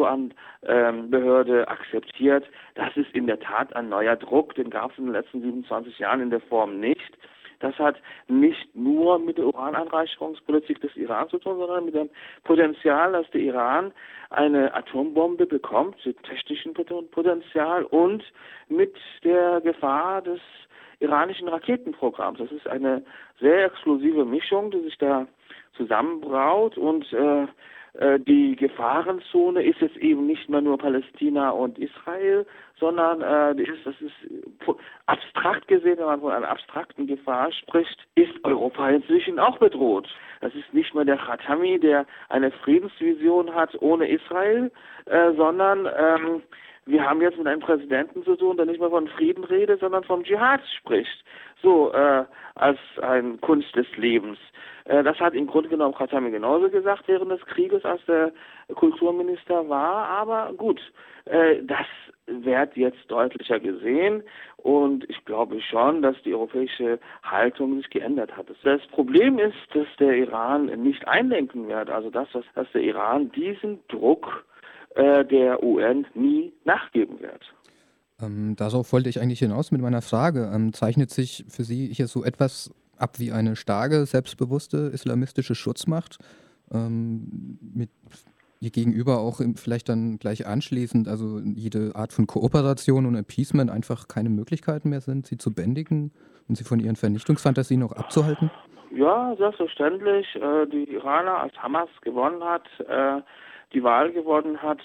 Agenturbehörde akzeptiert. Das ist in der Tat ein neuer Druck, den gab es in den letzten 27 Jahren in der Form nicht. Das hat nicht nur mit der Urananreicherungspolitik des Iran zu tun, sondern mit dem Potenzial, dass der Iran eine Atombombe bekommt, mit technischem Potenzial und mit der Gefahr des iranischen Raketenprogramms. Das ist eine sehr exklusive Mischung, die sich da zusammenbraut und die Gefahrenzone ist jetzt eben nicht mehr nur Palästina und Israel, sondern das ist abstrakt gesehen, wenn man von einer abstrakten Gefahr spricht, ist Europa inzwischen auch bedroht. Das ist nicht mehr der Khatami, der eine Friedensvision hat ohne Israel, sondern wir haben jetzt mit einem Präsidenten zu tun, der nicht mehr von Frieden redet, sondern vom Dschihad spricht. So, als ein Kunst des Lebens. Das hat im Grunde genommen Khatami genauso gesagt während des Krieges, als der Kulturminister war. Aber gut, das wird jetzt deutlicher gesehen. Und ich glaube schon, dass die europäische Haltung sich geändert hat. Das Problem ist, dass der Iran nicht einlenken wird. Also dass der Iran diesen Druck der UN nie nachgeben wird. Darauf wollte ich eigentlich hinaus mit meiner Frage. Zeichnet sich für Sie hier so etwas ab wie eine starke, selbstbewusste islamistische Schutzmacht, mit ihr gegenüber auch vielleicht dann gleich anschließend, also jede Art von Kooperation und Appeasement einfach keine Möglichkeiten mehr sind, sie zu bändigen und sie von ihren Vernichtungsfantasien auch abzuhalten? Ja, selbstverständlich. Die Iraner, als Hamas gewonnen hat, die Wahl gewonnen hat,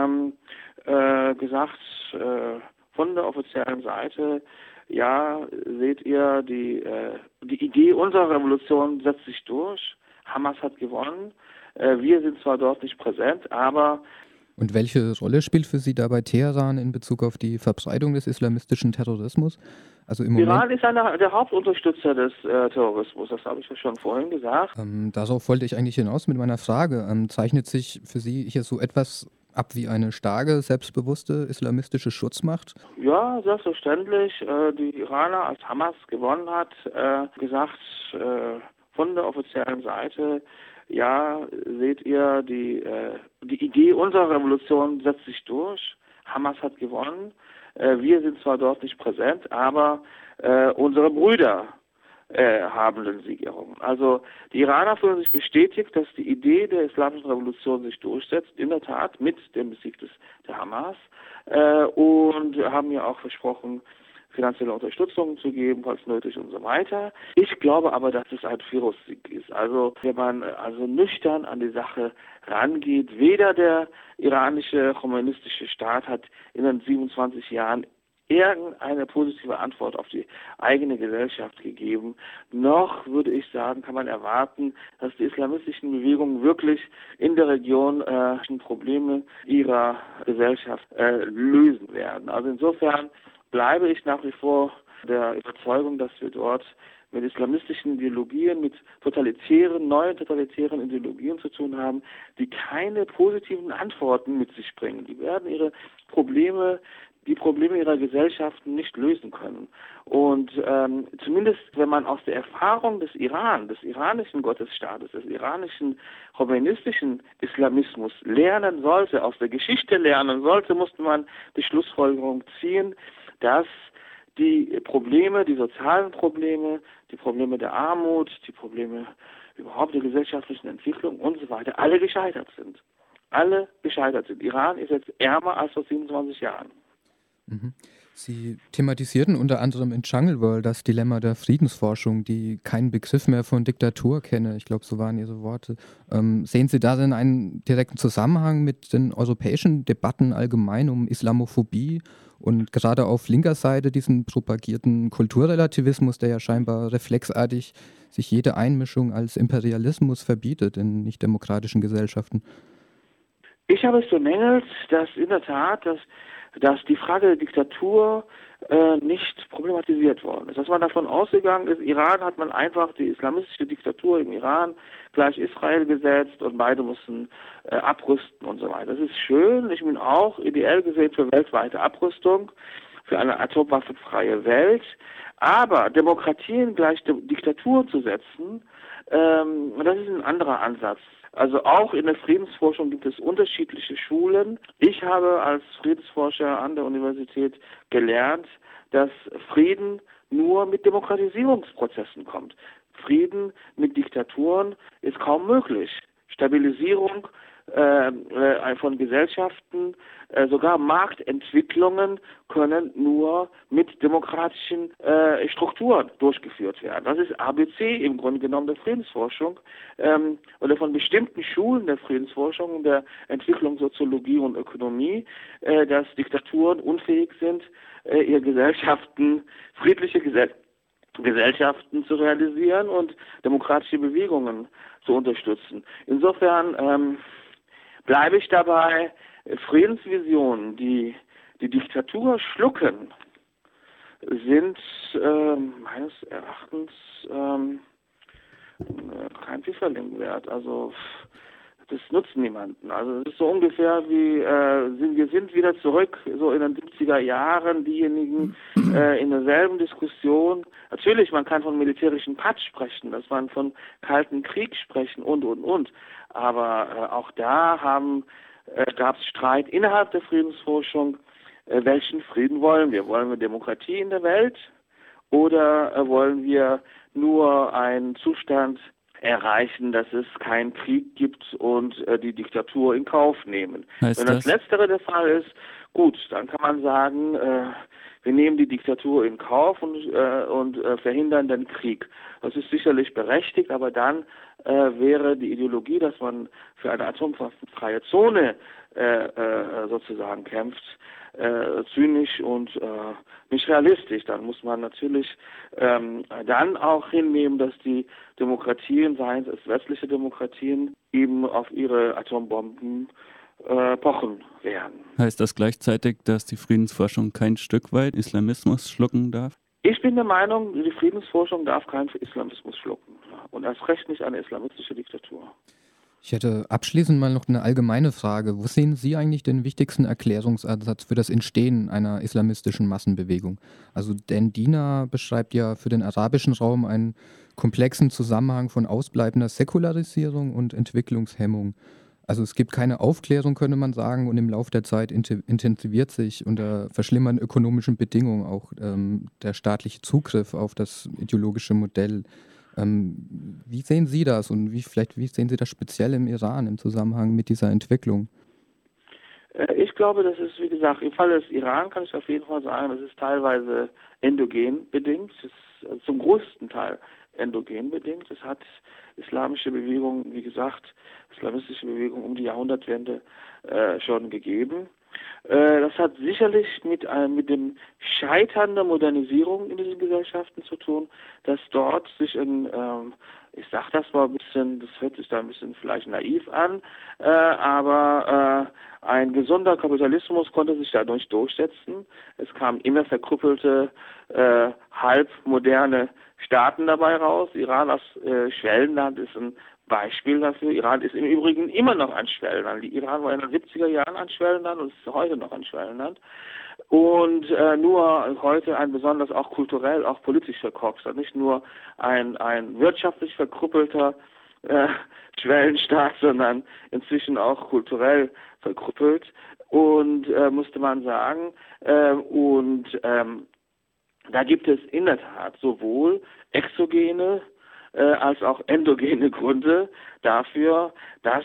gesagt, von der offiziellen Seite, ja, seht ihr, die Idee unserer Revolution setzt sich durch. Hamas hat gewonnen. Wir sind zwar dort nicht präsent, aber... Und welche Rolle spielt für Sie dabei Teheran in Bezug auf die Verbreitung des islamistischen Terrorismus? Also im Iran ist der Hauptunterstützer des Terrorismus, das habe ich ja schon vorhin gesagt. Darauf wollte ich eigentlich hinaus mit meiner Frage. Zeichnet sich für Sie hier so etwas ab wie eine starke, selbstbewusste islamistische Schutzmacht? Ja, selbstverständlich. Die Iraner, als Hamas gewonnen hat, gesagt, von der offiziellen Seite, ja, seht ihr, die Idee unserer Revolution setzt sich durch. Hamas hat gewonnen. Wir sind zwar dort nicht präsent, aber unsere Brüder haben den Sieg errungen. Also die Iraner fühlen sich bestätigt, dass die Idee der islamischen Revolution sich durchsetzt, in der Tat mit dem Sieg der Hamas, und haben ja auch versprochen, finanzielle Unterstützung zu geben, falls nötig und so weiter. Ich glaube aber, dass es ein Pyrrhussieg ist. Also wenn man also nüchtern an die Sache rangeht, weder der iranische kommunistische Staat hat in den 27 Jahren irgendeine positive Antwort auf die eigene Gesellschaft gegeben, noch würde ich sagen, kann man erwarten, dass die islamistischen Bewegungen wirklich in der Region Probleme ihrer Gesellschaft lösen werden. Also insofern bleibe ich nach wie vor der Überzeugung, dass wir dort mit islamistischen Ideologien, mit neuen totalitären Ideologien zu tun haben, die keine positiven Antworten mit sich bringen. Die werden die Probleme ihrer Gesellschaften nicht lösen können. Und zumindest, wenn man aus der Erfahrung des Iran, des iranischen Gottesstaates, des iranischen chauvinistischen Islamismus lernen sollte, aus der Geschichte lernen sollte, musste man die Schlussfolgerung ziehen, dass die Probleme, die sozialen Probleme, die Probleme der Armut, die Probleme überhaupt der gesellschaftlichen Entwicklung und so weiter, alle gescheitert sind. Alle gescheitert sind. Iran ist jetzt ärmer als vor 27 Jahren. Sie thematisierten unter anderem in Jungle World das Dilemma der Friedensforschung, die keinen Begriff mehr von Diktatur kenne. Ich glaube, so waren Ihre Worte. Sehen Sie da denn einen direkten Zusammenhang mit den europäischen Debatten allgemein um Islamophobie und gerade auf linker Seite diesen propagierten Kulturrelativismus, der ja scheinbar reflexartig sich jede Einmischung als Imperialismus verbietet in nicht-demokratischen Gesellschaften? Ich habe es bemängelt, dass in der Tat, dass die Frage der Diktatur nicht problematisiert worden ist. Dass man davon ausgegangen ist, Iran hat man einfach die islamistische Diktatur im Iran gleich Israel gesetzt und beide mussten abrüsten und so weiter. Das ist schön. Ich bin auch ideell gesehen für weltweite Abrüstung, für eine atomwaffenfreie Welt. Aber Demokratien gleich Diktatur zu setzen, das ist ein anderer Ansatz. Also auch in der Friedensforschung gibt es unterschiedliche Schulen. Ich habe als Friedensforscher an der Universität gelernt, dass Frieden nur mit Demokratisierungsprozessen kommt. Frieden mit Diktaturen ist kaum möglich. Stabilisierung von Gesellschaften, sogar Marktentwicklungen können nur mit demokratischen Strukturen durchgeführt werden. Das ist ABC im Grunde genommen der Friedensforschung oder von bestimmten Schulen der Friedensforschung, der Entwicklung, Soziologie und Ökonomie, dass Diktaturen unfähig sind, ihre Gesellschaften, friedliche Gesellschaften zu realisieren und demokratische Bewegungen zu unterstützen. Insofern bleibe ich dabei, Friedensvisionen, die die Diktatur schlucken, sind meines Erachtens kein Pfifferling wert. Also das nutzt niemanden. Also es ist so ungefähr wie, wir sind wieder zurück, so in den 70er Jahren, diejenigen in derselben Diskussion. Natürlich, man kann von militärischen Patsch sprechen, dass man von Kalten Krieg sprechen und. Aber auch da gab es Streit innerhalb der Friedensforschung. Welchen Frieden wollen wir? Wollen wir Demokratie in der Welt oder wollen wir nur einen Zustand erreichen, dass es keinen Krieg gibt und die Diktatur in Kauf nehmen? Wenn das Letztere der Fall ist, gut, dann kann man sagen, wir nehmen die Diktatur in Kauf und verhindern den Krieg. Das ist sicherlich berechtigt, aber dann wäre die Ideologie, dass man für eine atomwaffenfreie Zone sozusagen kämpft, zynisch und nicht realistisch. Dann muss man natürlich dann auch hinnehmen, dass die Demokratien, seien es westliche Demokratien, eben auf ihre Atombomben pochen werden. Heißt das gleichzeitig, dass die Friedensforschung kein Stück weit Islamismus schlucken darf? Ich bin der Meinung, die Friedensforschung darf keinen Islamismus schlucken. Und erst recht nicht eine islamistische Diktatur. Ich hätte abschließend mal noch eine allgemeine Frage. Wo sehen Sie eigentlich den wichtigsten Erklärungsansatz für das Entstehen einer islamistischen Massenbewegung? Also Dan Diener beschreibt ja für den arabischen Raum einen komplexen Zusammenhang von ausbleibender Säkularisierung und Entwicklungshemmung. Also es gibt keine Aufklärung, könnte man sagen, und im Laufe der Zeit intensiviert sich unter verschlimmernden ökonomischen Bedingungen auch der staatliche Zugriff auf das ideologische Modell. Wie sehen Sie das und wie sehen Sie das speziell im Iran im Zusammenhang mit dieser Entwicklung? Ich glaube, das ist, wie gesagt, im Fall des Iran kann ich auf jeden Fall sagen, das ist teilweise endogen bedingt, das ist zum größten Teil endogen bedingt. Es hat islamische Bewegungen, wie gesagt, islamistische Bewegungen um die Jahrhundertwende schon gegeben. Das hat sicherlich mit dem Scheitern der Modernisierung in diesen Gesellschaften zu tun, dass dort sich ich sage das mal ein bisschen, das hört sich da ein bisschen vielleicht naiv an, aber ein gesunder Kapitalismus konnte sich dadurch durchsetzen. Es kamen immer verkrüppelte, halbmoderne Staaten dabei raus. Iran als Schwellenland ist ein Beispiel dafür. Iran ist im Übrigen immer noch ein Schwellenland. Iran war in den 70er Jahren ein Schwellenland und ist heute noch ein Schwellenland. Und nur heute ein besonders auch kulturell, auch politisch verkorkster, nicht nur ein wirtschaftlich verkrüppelter Schwellenstaat, sondern inzwischen auch kulturell verkrüppelt. Und musste man sagen, da gibt es in der Tat sowohl exogene als auch endogene Gründe dafür, dass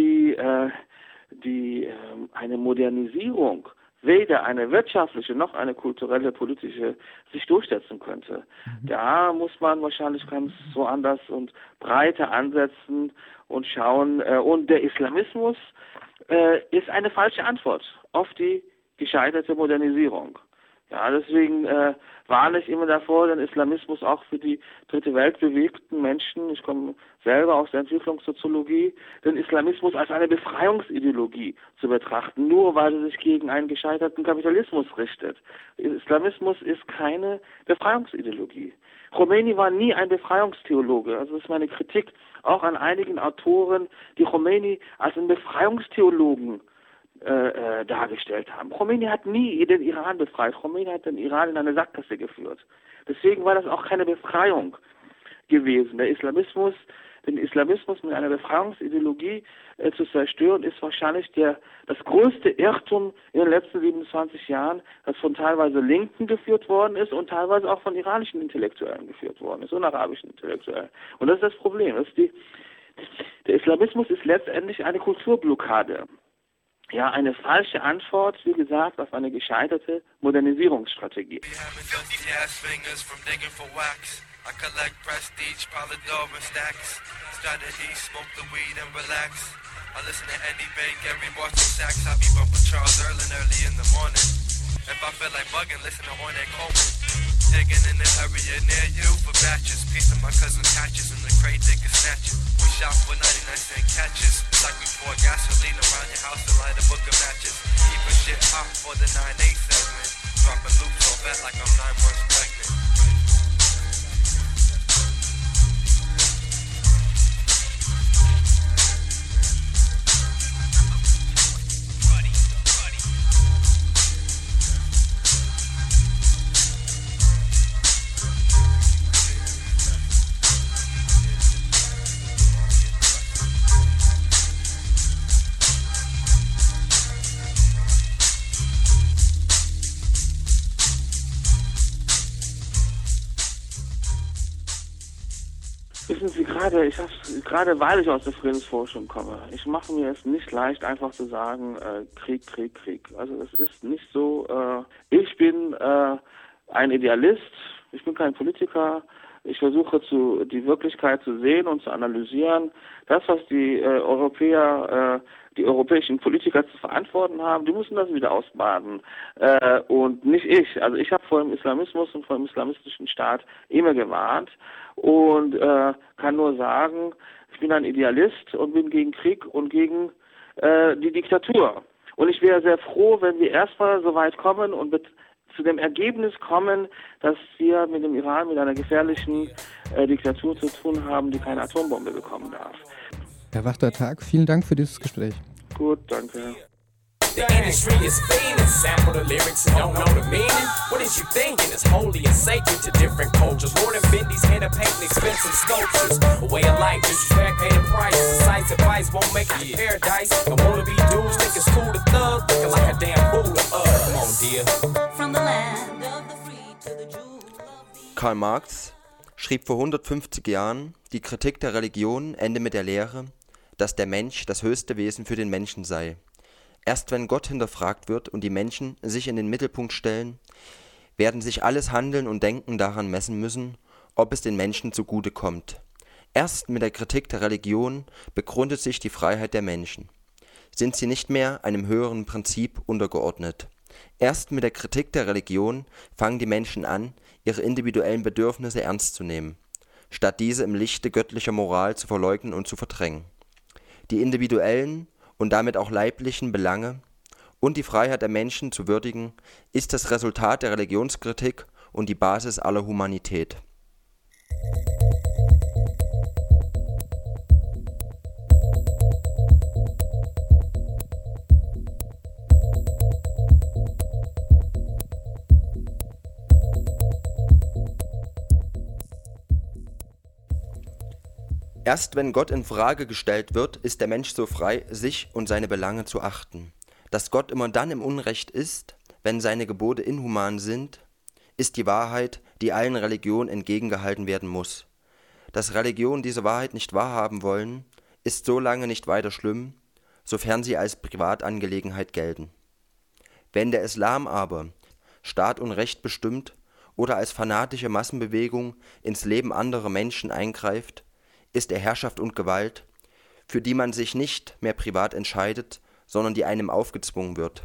eine Modernisierung, weder eine wirtschaftliche noch eine kulturelle, politische, sich durchsetzen könnte. Da muss man wahrscheinlich ganz so anders und breiter ansetzen und schauen. Und der Islamismus ist eine falsche Antwort auf die gescheiterte Modernisierung. Ja, deswegen warne ich immer davor, den Islamismus auch für die dritte Welt bewegten Menschen, ich komme selber aus der Entwicklungssoziologie, den Islamismus als eine Befreiungsideologie zu betrachten, nur weil er sich gegen einen gescheiterten Kapitalismus richtet. Islamismus ist keine Befreiungsideologie. Khomeini war nie ein Befreiungstheologe, also das ist meine Kritik auch an einigen Autoren, die Khomeini als einen Befreiungstheologen dargestellt haben. Khomeini hat nie den Iran befreit. Khomeini hat den Iran in eine Sackgasse geführt. Deswegen war das auch keine Befreiung gewesen. Den Islamismus mit einer Befreiungsideologie zu zerstören, ist wahrscheinlich das größte Irrtum in den letzten 27 Jahren, das von teilweise Linken geführt worden ist und teilweise auch von iranischen Intellektuellen geführt worden ist und arabischen Intellektuellen. Und das ist das Problem. Der Islamismus ist letztendlich eine Kulturblockade. Ja, eine falsche Antwort, wie gesagt, auf eine gescheiterte Modernisierungsstrategie. I collect prestige, Polydor and stacks. Strategy, smoke the weed and relax. I listen to Andy Bank, every Boston sax. I be bumping Charles Erlin early in the morning. If I feel like bugging, listen to Ornette Coleman. Digging in the area near you for batches. Piece of my cousin catches in the crate, they can snatch it. We shop for 99-cent catches. It's like we pour gasoline around your house to light a book of matches. Keeping shit hot for the 9-8 segment. Dropping loops so fat like I'm 9 months pregnant. Wissen Sie, gerade weil ich aus der Friedensforschung komme, ich mache mir es nicht leicht, einfach zu sagen, Krieg, Krieg, Krieg. Also das ist nicht so, ich bin ein Idealist, ich bin kein Politiker, ich versuche die Wirklichkeit zu sehen und zu analysieren. Das, was die europäischen Politiker zu verantworten haben, die müssen das wieder ausbaden. Und nicht ich. Also ich habe vor dem Islamismus und vor dem islamistischen Staat immer gewarnt und kann nur sagen, ich bin ein Idealist und bin gegen Krieg und gegen die Diktatur. Und ich wäre sehr froh, wenn wir erstmal so weit kommen und zu dem Ergebnis kommen, dass wir mit dem Iran, mit einer gefährlichen Diktatur zu tun haben, die keine Atombombe bekommen darf. Erwachter Tag, vielen Dank für dieses Gespräch. Gut, danke. The industry is fiending, sample the lyrics and don't know the meaning. What is you thinking? It's holy and sacred to different cultures. More than Bendy's hand of painting expensive sculptures. A way of life, disrespect, pay the price. Society's advice won't make it paradise. And wanna be dudes think it's cool to thug, looking like a damn fool to come on, dear. From the land of the free to the Jews. Karl Marx schrieb vor 150 Jahren, die Kritik der Religion ende mit der Lehre, dass der Mensch das höchste Wesen für den Menschen sei. Erst wenn Gott hinterfragt wird und die Menschen sich in den Mittelpunkt stellen, werden sich alles Handeln und Denken daran messen müssen, ob es den Menschen zugute kommt. Erst mit der Kritik der Religion begründet sich die Freiheit der Menschen. Sind sie nicht mehr einem höheren Prinzip untergeordnet. Erst mit der Kritik der Religion fangen die Menschen an, ihre individuellen Bedürfnisse ernst zu nehmen, statt diese im Lichte göttlicher Moral zu verleugnen und zu verdrängen. Die individuellen und damit auch leiblichen Belange und die Freiheit der Menschen zu würdigen, ist das Resultat der Religionskritik und die Basis aller Humanität. Erst wenn Gott in Frage gestellt wird, ist der Mensch so frei, sich und seine Belange zu achten. Dass Gott immer dann im Unrecht ist, wenn seine Gebote inhuman sind, ist die Wahrheit, die allen Religionen entgegengehalten werden muss. Dass Religionen diese Wahrheit nicht wahrhaben wollen, ist so lange nicht weiter schlimm, sofern sie als Privatangelegenheit gelten. Wenn der Islam aber Staat und Recht bestimmt oder als fanatische Massenbewegung ins Leben anderer Menschen eingreift, ist er Herrschaft und Gewalt, für die man sich nicht mehr privat entscheidet, sondern die einem aufgezwungen wird.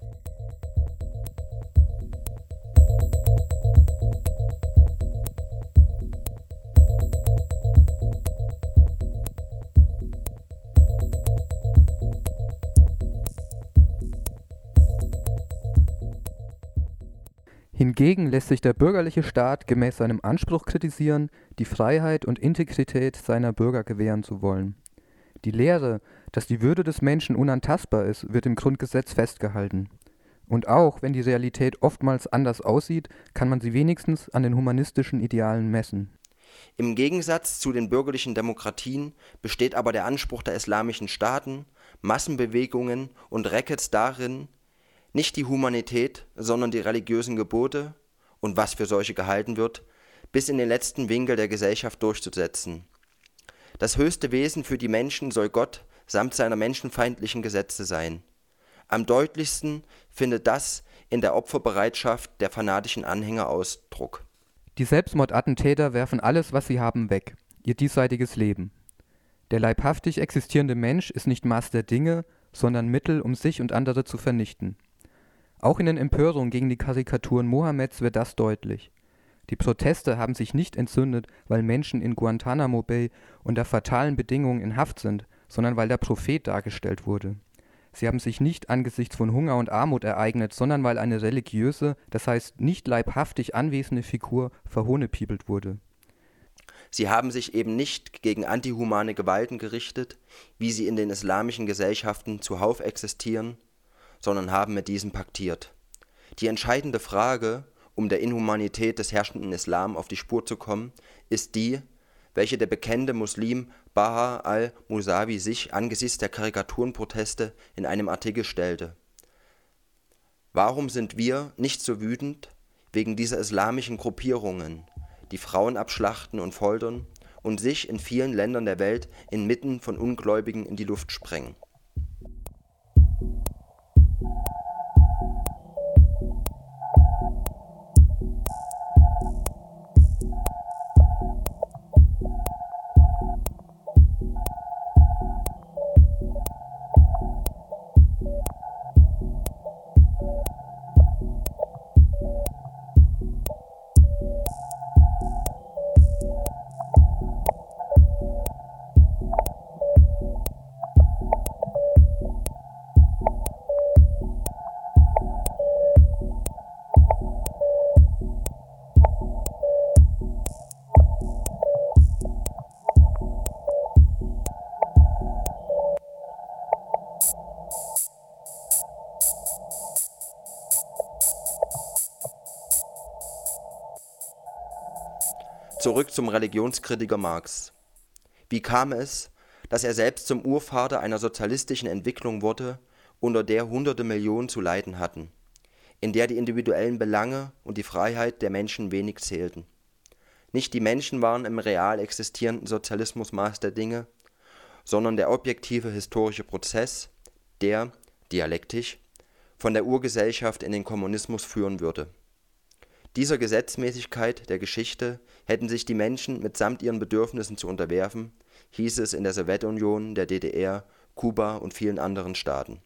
Hingegen lässt sich der bürgerliche Staat gemäß seinem Anspruch kritisieren, die Freiheit und Integrität seiner Bürger gewähren zu wollen. Die Lehre, dass die Würde des Menschen unantastbar ist, wird im Grundgesetz festgehalten. Und auch wenn die Realität oftmals anders aussieht, kann man sie wenigstens an den humanistischen Idealen messen. Im Gegensatz zu den bürgerlichen Demokratien besteht aber der Anspruch der islamischen Staaten, Massenbewegungen und Rackets darin, nicht die Humanität, sondern die religiösen Gebote und was für solche gehalten wird, bis in den letzten Winkel der Gesellschaft durchzusetzen. Das höchste Wesen für die Menschen soll Gott samt seiner menschenfeindlichen Gesetze sein. Am deutlichsten findet das in der Opferbereitschaft der fanatischen Anhänger Ausdruck. Die Selbstmordattentäter werfen alles, was sie haben, weg, ihr diesseitiges Leben. Der leibhaftig existierende Mensch ist nicht Maß der Dinge, sondern Mittel, um sich und andere zu vernichten. Auch in den Empörungen gegen die Karikaturen Mohammeds wird das deutlich. Die Proteste haben sich nicht entzündet, weil Menschen in Guantanamo Bay unter fatalen Bedingungen in Haft sind, sondern weil der Prophet dargestellt wurde. Sie haben sich nicht angesichts von Hunger und Armut ereignet, sondern weil eine religiöse, das heißt nicht leibhaftig anwesende Figur verhohnepiepelt wurde. Sie haben sich eben nicht gegen antihumane Gewalten gerichtet, wie sie in den islamischen Gesellschaften zuhauf existieren, sondern haben mit diesen paktiert. Die entscheidende Frage, um der Inhumanität des herrschenden Islam auf die Spur zu kommen, ist die, welche der bekennende Muslim Baha al-Musawi sich angesichts der Karikaturenproteste in einem Artikel stellte. Warum sind wir nicht so wütend wegen dieser islamischen Gruppierungen, die Frauen abschlachten und foltern und sich in vielen Ländern der Welt inmitten von Ungläubigen in die Luft sprengen? Zurück zum Religionskritiker Marx. Wie kam es, dass er selbst zum Urvater einer sozialistischen Entwicklung wurde, unter der hunderte Millionen zu leiden hatten, in der die individuellen Belange und die Freiheit der Menschen wenig zählten? Nicht die Menschen waren im real existierenden Sozialismus Maß der Dinge, sondern der objektive historische Prozess, der, dialektisch, von der Urgesellschaft in den Kommunismus führen würde. Dieser Gesetzmäßigkeit der Geschichte hätten sich die Menschen mitsamt ihren Bedürfnissen zu unterwerfen, hieß es in der Sowjetunion, der DDR, Kuba und vielen anderen Staaten.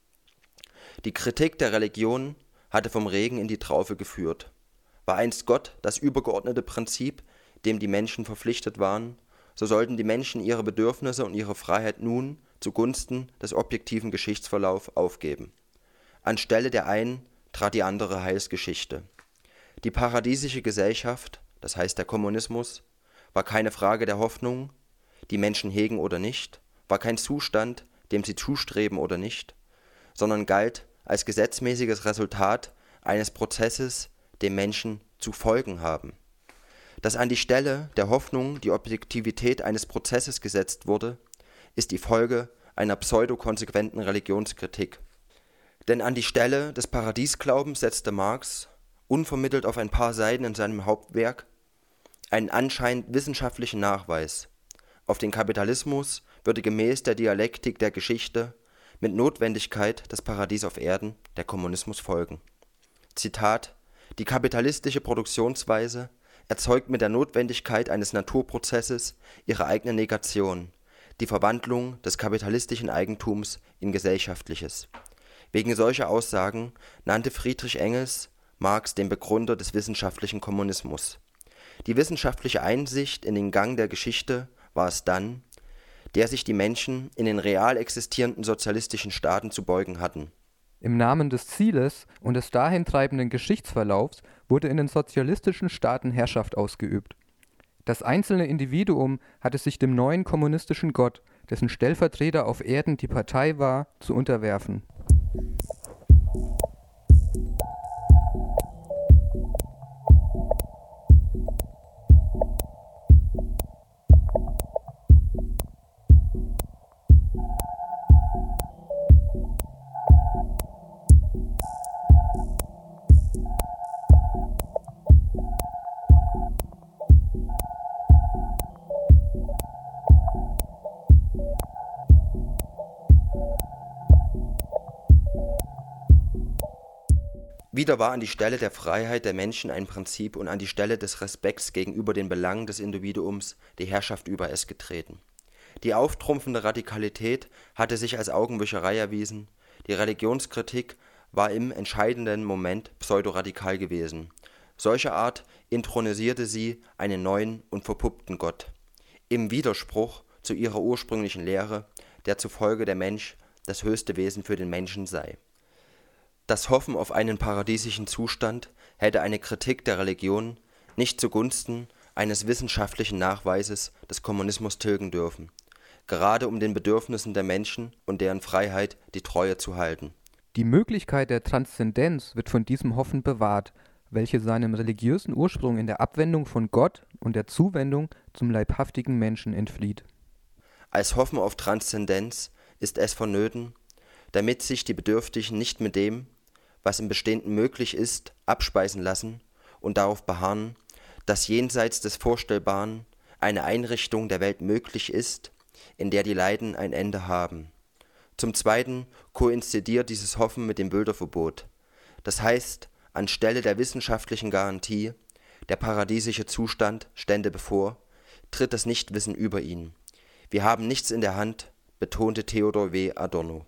Die Kritik der Religion hatte vom Regen in die Traufe geführt. War einst Gott das übergeordnete Prinzip, dem die Menschen verpflichtet waren, so sollten die Menschen ihre Bedürfnisse und ihre Freiheit nun zugunsten des objektiven Geschichtsverlaufs aufgeben. Anstelle der einen trat die andere Heilsgeschichte. Die paradiesische Gesellschaft, das heißt der Kommunismus, war keine Frage der Hoffnung, die Menschen hegen oder nicht, war kein Zustand, dem sie zustreben oder nicht, sondern galt als gesetzmäßiges Resultat eines Prozesses, dem Menschen zu folgen haben. Dass an die Stelle der Hoffnung die Objektivität eines Prozesses gesetzt wurde, ist die Folge einer pseudokonsequenten Religionskritik. Denn an die Stelle des Paradiesglaubens setzte Marx, unvermittelt auf ein paar Seiten in seinem Hauptwerk, einen anscheinend wissenschaftlichen Nachweis. Auf den Kapitalismus würde gemäß der Dialektik der Geschichte mit Notwendigkeit das Paradies auf Erden, der Kommunismus, folgen. Zitat: Die kapitalistische Produktionsweise erzeugt mit der Notwendigkeit eines Naturprozesses ihre eigene Negation, die Verwandlung des kapitalistischen Eigentums in gesellschaftliches. Wegen solcher Aussagen nannte Friedrich Engels Marx den Begründer des wissenschaftlichen Kommunismus. Die wissenschaftliche Einsicht in den Gang der Geschichte war es dann, der sich die Menschen in den real existierenden sozialistischen Staaten zu beugen hatten. Im Namen des Zieles und des dahin treibenden Geschichtsverlaufs wurde in den sozialistischen Staaten Herrschaft ausgeübt. Das einzelne Individuum hatte sich dem neuen kommunistischen Gott, dessen Stellvertreter auf Erden die Partei war, zu unterwerfen. Wieder war an die Stelle der Freiheit der Menschen ein Prinzip und an die Stelle des Respekts gegenüber den Belangen des Individuums die Herrschaft über es getreten. Die auftrumpfende Radikalität hatte sich als Augenwischerei erwiesen, die Religionskritik war im entscheidenden Moment pseudoradikal gewesen. Solcher Art intronisierte sie einen neuen und verpuppten Gott, im Widerspruch zu ihrer ursprünglichen Lehre, der zufolge der Mensch das höchste Wesen für den Menschen sei. Das Hoffen auf einen paradiesischen Zustand hätte eine Kritik der Religion nicht zugunsten eines wissenschaftlichen Nachweises des Kommunismus tilgen dürfen, gerade um den Bedürfnissen der Menschen und deren Freiheit die Treue zu halten. Die Möglichkeit der Transzendenz wird von diesem Hoffen bewahrt, welche seinem religiösen Ursprung in der Abwendung von Gott und der Zuwendung zum leibhaftigen Menschen entflieht. Als Hoffen auf Transzendenz ist es vonnöten, damit sich die Bedürftigen nicht mit dem, was im Bestehenden möglich ist, abspeisen lassen und darauf beharren, dass jenseits des Vorstellbaren eine Einrichtung der Welt möglich ist, in der die Leiden ein Ende haben. Zum Zweiten koinzidiert dieses Hoffen mit dem Bilderverbot. Das heißt, anstelle der wissenschaftlichen Garantie, der paradiesische Zustand stände bevor, tritt das Nichtwissen über ihn. Wir haben nichts in der Hand, betonte Theodor W. Adorno.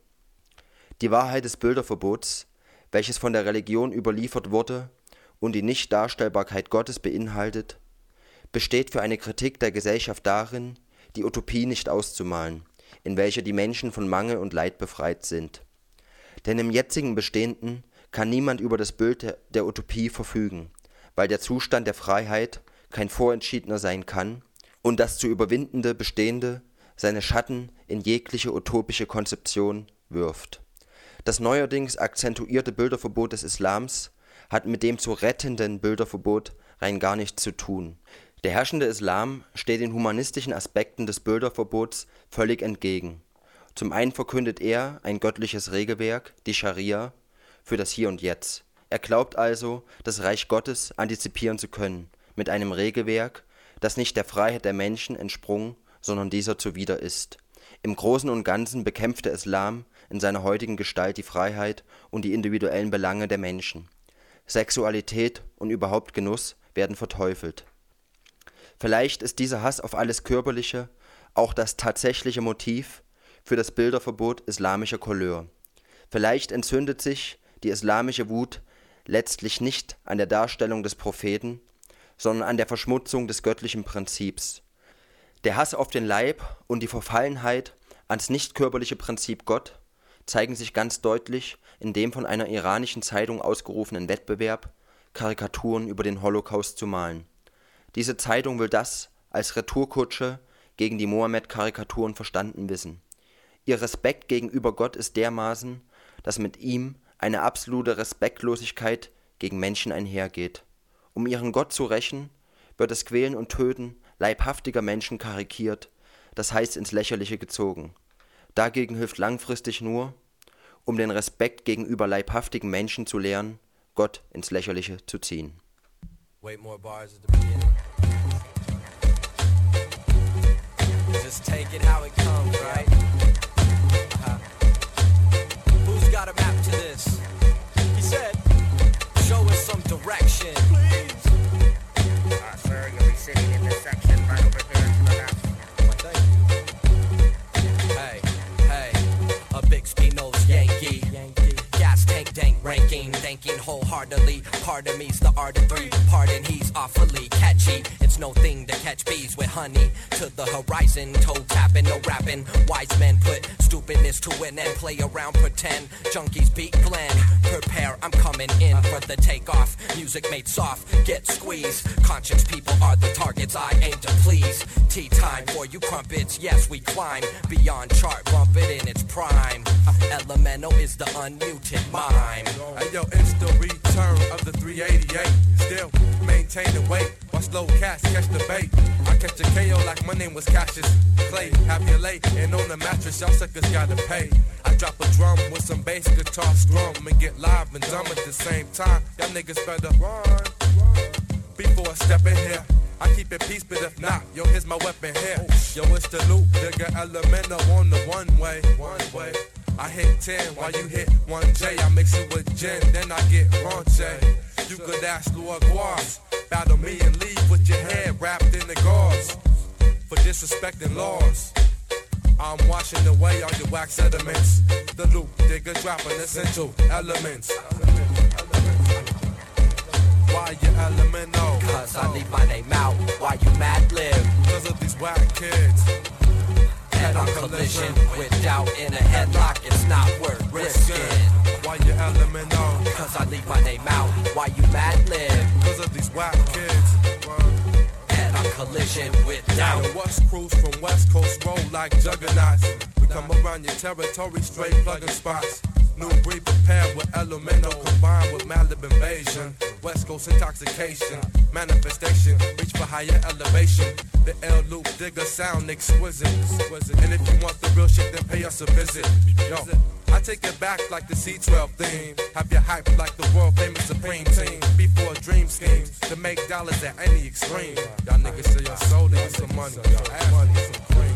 Die Wahrheit des Bilderverbots, welches von der Religion überliefert wurde und die Nichtdarstellbarkeit Gottes beinhaltet, besteht für eine Kritik der Gesellschaft darin, die Utopie nicht auszumalen, in welcher die Menschen von Mangel und Leid befreit sind. Denn im jetzigen Bestehenden kann niemand über das Bild der Utopie verfügen, weil der Zustand der Freiheit kein vorentschiedener sein kann und das zu überwindende Bestehende seine Schatten in jegliche utopische Konzeption wirft. Das neuerdings akzentuierte Bilderverbot des Islams hat mit dem zu rettenden Bilderverbot rein gar nichts zu tun. Der herrschende Islam steht den humanistischen Aspekten des Bilderverbots völlig entgegen. Zum einen verkündet er ein göttliches Regelwerk, die Scharia, für das Hier und Jetzt. Er glaubt also, das Reich Gottes antizipieren zu können, mit einem Regelwerk, das nicht der Freiheit der Menschen entsprungen, sondern dieser zuwider ist. Im Großen und Ganzen bekämpft der Islam in seiner heutigen Gestalt die Freiheit und die individuellen Belange der Menschen. Sexualität und überhaupt Genuss werden verteufelt. Vielleicht ist dieser Hass auf alles Körperliche auch das tatsächliche Motiv für das Bilderverbot islamischer Couleur. Vielleicht entzündet sich die islamische Wut letztlich nicht an der Darstellung des Propheten, sondern an der Verschmutzung des göttlichen Prinzips. Der Hass auf den Leib und die Verfallenheit ans nicht-körperliche Prinzip Gott zeigen sich ganz deutlich in dem von einer iranischen Zeitung ausgerufenen Wettbewerb, Karikaturen über den Holocaust zu malen. Diese Zeitung will das als Retourkutsche gegen die Mohammed-Karikaturen verstanden wissen. Ihr Respekt gegenüber Gott ist dermaßen, dass mit ihm eine absolute Respektlosigkeit gegen Menschen einhergeht. Um ihren Gott zu rächen, wird das Quälen und Töten leibhaftiger Menschen karikiert, das heißt ins Lächerliche gezogen. Dagegen hilft langfristig nur, um den Respekt gegenüber leibhaftigen Menschen zu lernen, Gott ins Lächerliche zu ziehen. Wait more bars at the beginning. Just take it how it comes, right? Who's got a map to this? He said, show us some direction. Please. Sir, you'll be sitting in this section right over here to the left. Thank you. Hey, a big Spino's Yankee. Gas tank dank ranking, thanking wholeheartedly. Pardon me's the art of three. Pardon he's awfully catchy. It's no thing to catch bees with honey to the horizon. Toe tapping, no rapping. Wise men put stupidness to an end. Play around, pretend. Junkies beat Glenn. Prepare, I'm coming in for the takeoff. Music made soft, get squeezed. Conscious people are the targets I aim to please. Tea time for you crumpets. Yes, we climb beyond chart, bump it in its prime. Elemental is the unmuted mime. Hey yo, it's the return of the 388. Still maintain the weight while slow cats catch the bait. I catch a KO like my name was Cassius Clay. Happy late and on the mattress, y'all suckers gotta pay. I drop a drum with some bass guitar strum and get live and dumb at the same time. Y'all niggas better run before I step in here. I keep it peace, but if not, yo, here's my weapon here. Yo, it's the loop, nigga, elemental on the one way. I hit 10 while you hit 1J. I mix it with gin, then I get raunchy. You could ask Lord Guas, battle me and leave with your head wrapped in the gauze. For disrespecting laws, I'm washing away all your wax sediments. The loop digger dropping essential elements. Why you elemental? Cause I leave my name out. Why you mad lib? Cause of these whack kids. Head on collision with doubt in a headlock. It's not worth risking. Why you elemental? Cause I leave my name out. Why you mad lib? Cause of these whack kids. Head on collision with doubt. The West crews from West Coast roll like juggernauts. We come around your territory straight plugging spots. New breed prepared with elemental combined with Malib invasion. West Coast intoxication, manifestation, reach for higher elevation. The L loop digger sound exquisite. And if you want the real shit, then pay us a visit. Yo, I take it back like the C12 theme. Have you hyped like the world famous Supreme team. Before dream schemes to make dollars at any extreme. Y'all niggas say your soul, they get some money. Y'all add money, some cream.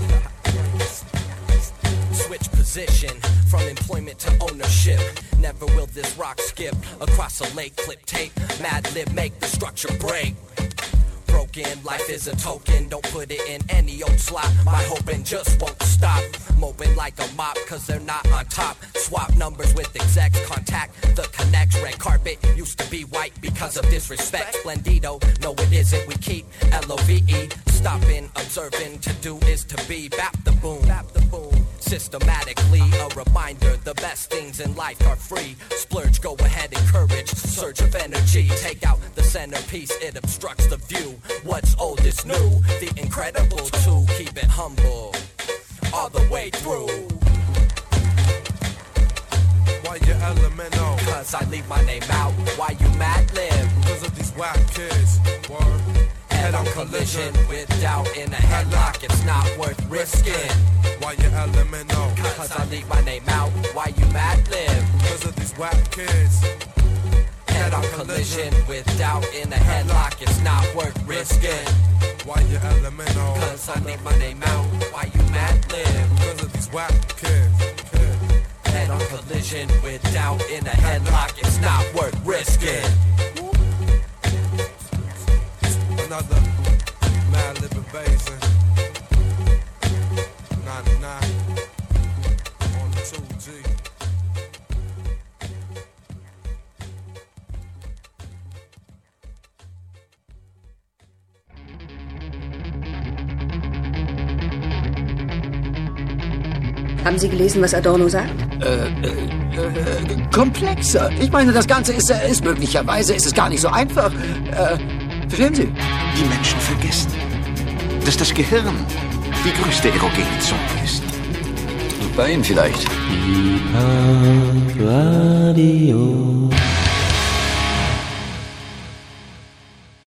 Switch position from employment to ownership. Never will this rock skip across a lake. Clip tape, Mad Lib make the structure break. Broken, life is a token. Don't put it in any old slot. My hoping just won't stop. Moping like a mop, cause they're not on top. Swap numbers with execs, contact the connects. Red carpet used to be white because of disrespect. Splendido, no it isn't, we keep L-O-V-E. Stopping, observing, to do is to be. Bap the boom, bap the boom. Systematically, a reminder, the best things in life are free. Splurge, go ahead, encourage, surge of energy. Take out the centerpiece, it obstructs the view. What's old is new, the incredible two. Keep it humble, all the way through. Why you elemental? Cause I leave my name out. Why you mad lib? Cause of these whack kids. Word. Head on collision with doubt in a headlock. It's not worth risking. Why you elemental? Cause I leave my name out. Why you mad lib? Cause of these whack kids. Head on collision with doubt in a headlock. It's not worth risking. Why you elemental? Cause I leave my name out. Why you mad lib? Cause of these whack kids. Head on collision with doubt in a headlock. It's not worth risking. Another Mad Lib invasion. 99 on the 2G. Haben Sie gelesen, was Adorno sagt? Komplexer. Ich meine, das Ganze ist möglicherweise ist es gar nicht so einfach. Verstehen Sie? Die Menschen vergessen, dass das Gehirn die größte erogene Zone ist. Bei Ihnen vielleicht. Radio.